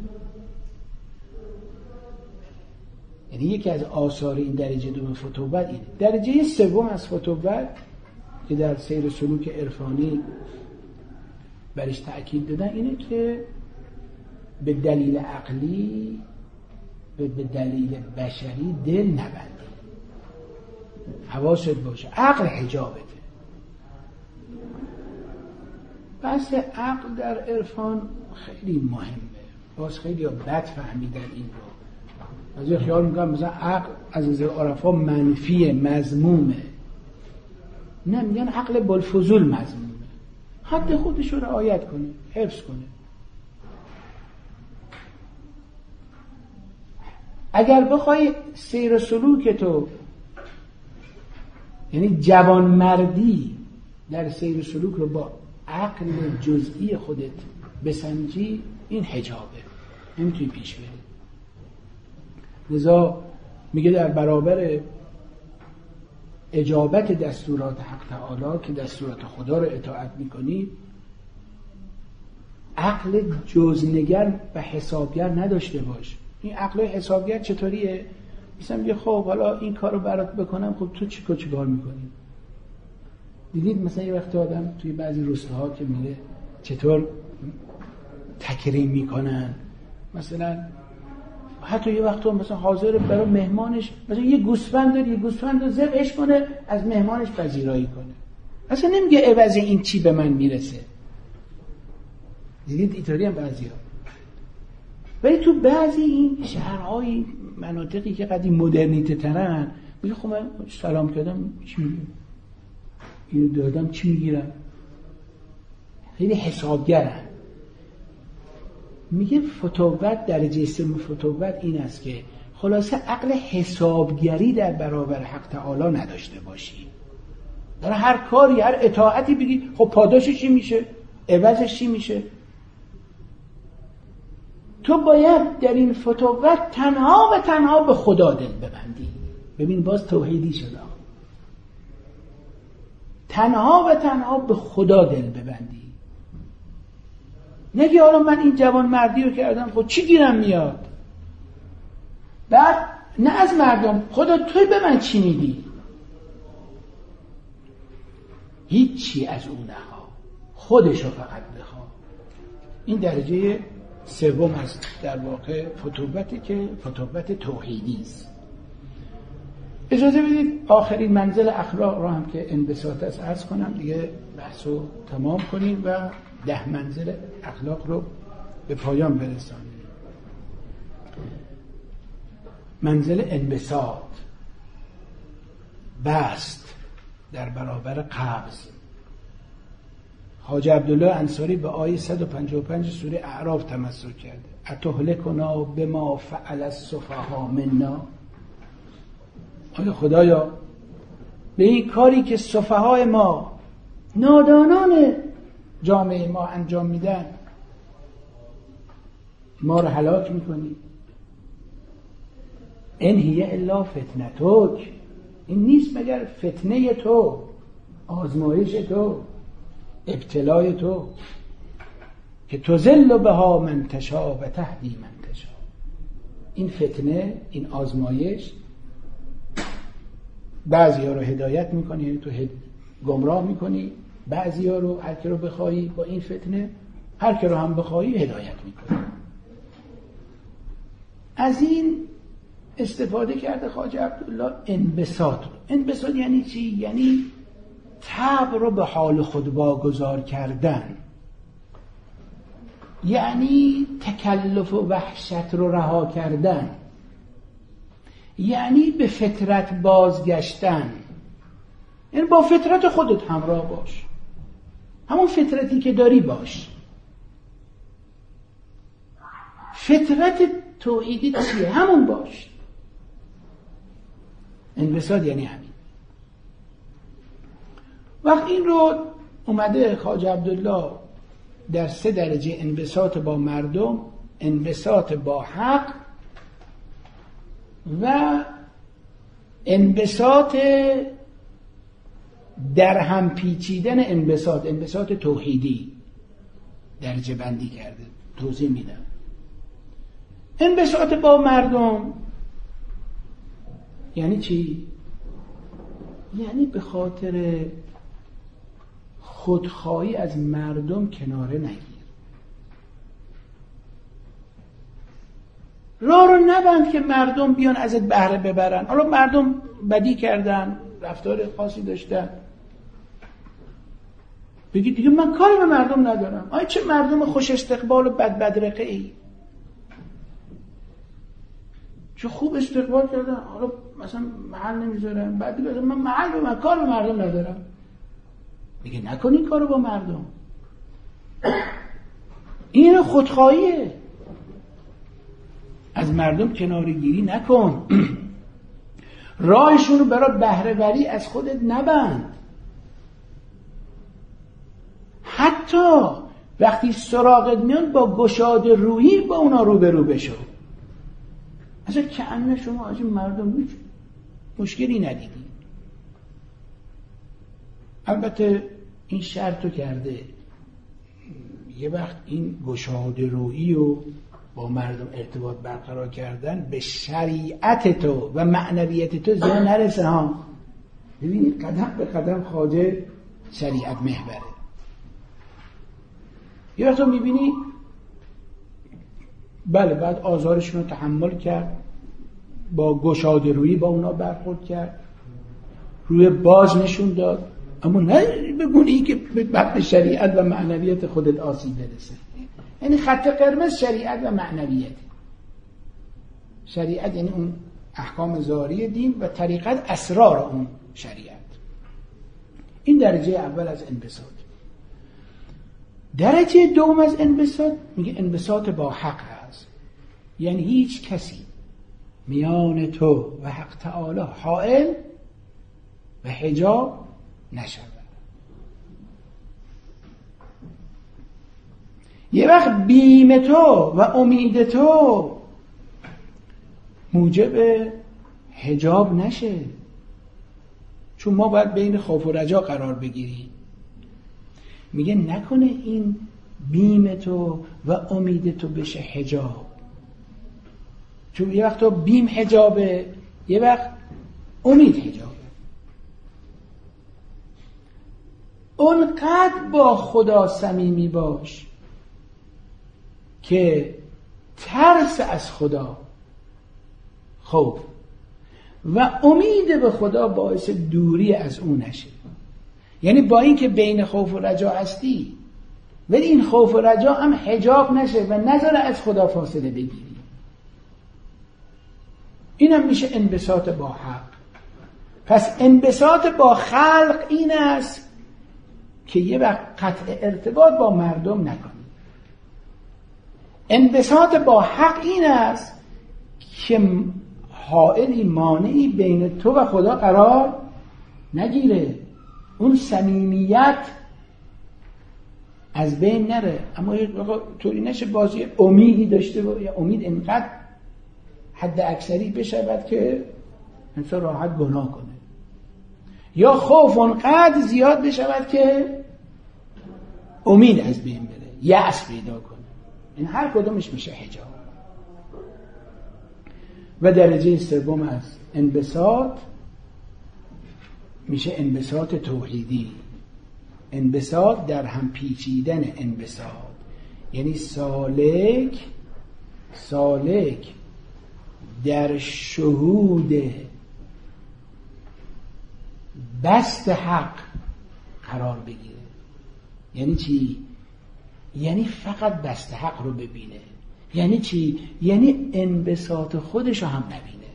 یعنی یکی از آثار این درجه دوم فتوبت اینه. درجه سوم از فتوبت که در سیر سلوک عرفانی برش تأکید دادن اینه که به دلیل عقلی به دلیل بشری دل نبندی، حواست باشه، عقل حجابته. بحث عقل در عرفان خیلی مهمه، باز خیلی ها بد فهمیدن این رو، از یه خیال میکنم مثلا عقل از نظر عرفا منفیه، مذمومه. نه، میگن عقل بالفضول مذمومه، حد خودش رو رعایت کنه، حفظ کنه. اگر بخوای سیر سلوک تو، یعنی جوانمردی در سیر سلوک رو با عقل جزئی خودت بسنجی، این حجابه، نمیتونی پیش بری. لذا میگه در برابر اجابت دستورات حق تعالی که دستورات خدا رو اطاعت میکنی، عقل جزنگر و حسابگر نداشته باش. این عقل حسابگر چطوریه؟ مثلا میگه خب حالا این کارو برات بکنم، خب تو چیکار چیکار میکنی؟ دیدید مثلا یه وقت آدم توی بعضی روستاها که میره چطور تکریم میکنن، مثلا حتی یه وقت مثلا حاضر برای مهمانش مثلا یه گوسفند داره، یه گوسفند رو ذبحش کنه، از مهمانش پذیرایی کنه، اصلا نمیگه عوض این چی به من میرسه. دیدید اینطوری هم بعضی ها. ولی تو بعضی این شهرهای مناطقی که قدیم مدرنیته ترن، میگه خب من سلام کردم چی میگم، اینو دادم چی میگیرم، خیلی حسابگرن. میگه فتوت، درجه سوم فتوت این است که خلاصه عقل حسابگری در برابر حق تعالی نداشته باشی. در هر کاری، هر اطاعتی بگی خب پاداشش چی میشه، عوضش چی میشه. تو باید در این فتوت تنها و تنها به خدا دل ببندی. ببین باز توحیدی شده، تنها و تنها به خدا دل ببندی. نگی حالا من این جوان مردی رو کردم، خب چی گیرم میاد؟ بعد نه از مردم، خدا توی به من چی میدی؟ هیچی از اون نخوا، خودشو فقط بخوا. این درجه سوم از در واقع فتوبتی که فتوبت توحیدی است. اجازه بدید آخرین منزل اخلاق رو هم که انبساط است عرض کنم، دیگه بحثو تمام کنیم و ده منزل اخلاق رو به پایان برسانیم. منزل انبساط، بست در برابر قبض. حاج عبدالله انصاری به آیه صد و پنجاه و پنج سوره اعراف تمسک کرده. اتهلکنا بما فعل السفهاء منا. آیا خدایا به این کاری که سفهاء ما، نادانان جامعه ما انجام میدن، ما رو هلاک میکنی؟ ان هی الا فتنتک، این نیست مگر فتنه تو، آزمایش تو، ابتلای تو، که تذل بها من تشاء و تهدی من تشاء. این فتنه، این آزمایش بعضی ها رو هدایت میکنی، یعنی تو هد... گمراه میکنی، بعضی ها رو هر که رو بخوایی با این فتنه، هر که رو هم بخوایی هدایت میکنی. از این استفاده کرده خواجه عبدالله انبساط رو. انبساط یعنی چی؟ یعنی طبع رو به حال خود واگذار کردن، یعنی تکلف و وحشت رو رها کردن، یعنی به فطرت بازگشتن. یعنی با فطرت خودت همراه باش، همون فطرتی که داری باش. فطرت توحیدی چیه؟ همون باش. انبساط یعنی همین. وقت این رو اومده خواجه عبدالله در سه درجه انبساط با مردم، انبساط با حق و انبساط در هم پیچیدن انبساط، انبساط توحیدی درجه بندی کرده. توضیح میدم. انبساط با مردم یعنی چی؟ یعنی به خاطر خودخواهی از مردم کناره نگیر، راه رو نبند که مردم بیان ازت بهره ببرن. حالا مردم بدی کردن، رفتار خاصی داشتن، بگی دیگه من کاری به مردم ندارم. آیا چه مردم خوش استقبال و بد بدرقه ای، چه خوب استقبال کردن، حالا مثلا محل نمیذارن، بعد دیگه من محل به من کار به مردم ندارم. میگه نکن این کارو با مردم. این خودخواهیه. از مردم کناره‌گیری نکن. راهشون رو برای بهره وری از خودت نبند. حتی وقتی سراغت میان با گشاده رویی با اونا روبرو بشو. اصلا کأنه شما از این مردم هیچ مشکلی ندیدی. البته این شرطو کرده یه وقت این گشاده رویی و با مردم ارتباط برقرار کردن به شریعت تو و معنویت تو زیان نرسه ها. ببینید قدم به قدم خواجه شریعت محوره. یه وقت رو میبینی بله بعد آزارشون رو تحمل کرد، با گشاده رویی با اونا برخورد کرد، روی باز نشون داد، اما نه بگونی که به شریعت و معنویت خودت آسیب برسه. یعنی خط قرمز شریعت و معنویت. شریعت یعنی اون احکام ظاهری دین و طریقت اسرار اون شریعت. این درجه اول از انبساط. درجه دوم از انبساط میگه انبساط با حق هست. یعنی هیچ کسی میان تو و حق تعالی حائل و حجاب نشود. یه وقت بیم تو و امید تو موجب حجاب نشه، چون ما باید بین خوف و رجا قرار بگیریم. میگه نکنه این بیم تو و امید تو بشه حجاب، چون یه وقت تو بیم حجابه، یه وقت امید حجابه. اونقدر با خدا صمیمی باش که ترس از خدا، خوف و امید به خدا باعث دوری از اون نشه. یعنی با این که بین خوف و رجا هستی، ولی این خوف و رجا هم حجاب نشه و نذاره از خدا فاصله بگیری. این هم میشه انبساط با حق. پس انبساط با خلق این است که یه وقت قطع ارتباط با مردم نکنی. انبساط با حق این است که حائلی مانعی بین تو و خدا قرار نگیره، اون صمیمیت از بین نره. اما طوری نشه بازی امیدی داشته با یا امید اینقدر حد اکثری بشود که انسان راحت گناه کنه، یا خوف اونقدر زیاد بشود که امید از بین بره، یأس پیدا کنه. این هر کدومش میشه حجاب. و درجه سوم از انبساط میشه انبساط توحیدی. انبساط در هم پیچیدن انبساط، یعنی سالک سالک در شهود بست حق قرار بگیره. یعنی چی؟ یعنی فقط بست حق رو ببینه. یعنی چی؟ یعنی انبساط خودش رو هم نبینه.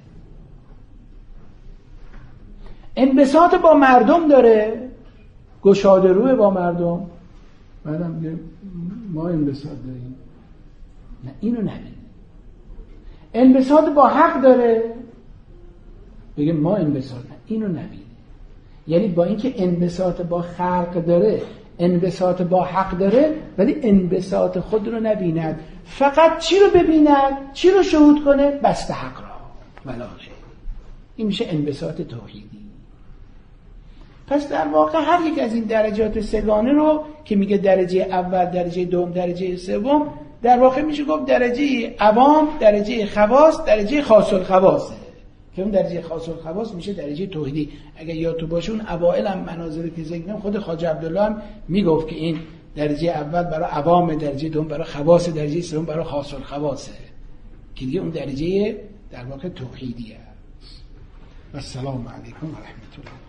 انبساط با مردم داره، گشاده روی با مردم، بعدم میگه ما انبساط داریم، نه اینو نبینه. انبساط با حق داره، بگه ما انبساط، نه اینو نبینه. یعنی با اینکه انبساط با خلق داره، انبساط با حق داره، ولی انبساط خود رو نبیند. فقط چی رو ببیند؟ چی رو شهود کنه؟ بست حق را ولاغه. این میشه انبساط توحیدی. پس در واقع هر یک از این درجات سگانه رو که میگه درجه اول، درجه دوم، درجه سوم، در واقع میشه گفت درجه عوام، درجه خواص، درجه خاص الخواصه. که اون درجه خاص الخواص میشه درجه توحیدی. اگر یادتون باشه اون اوائل هم مناظری که ذکر کردم، خود خواجه عبدالله هم میگفت که این درجه اول برای عوام، درجه دوم برای خواص، درجه سوم برای خاص الخواصه، که دیگه اون درجه در واقع توحیدیه. و السلام علیکم و رحمت الله.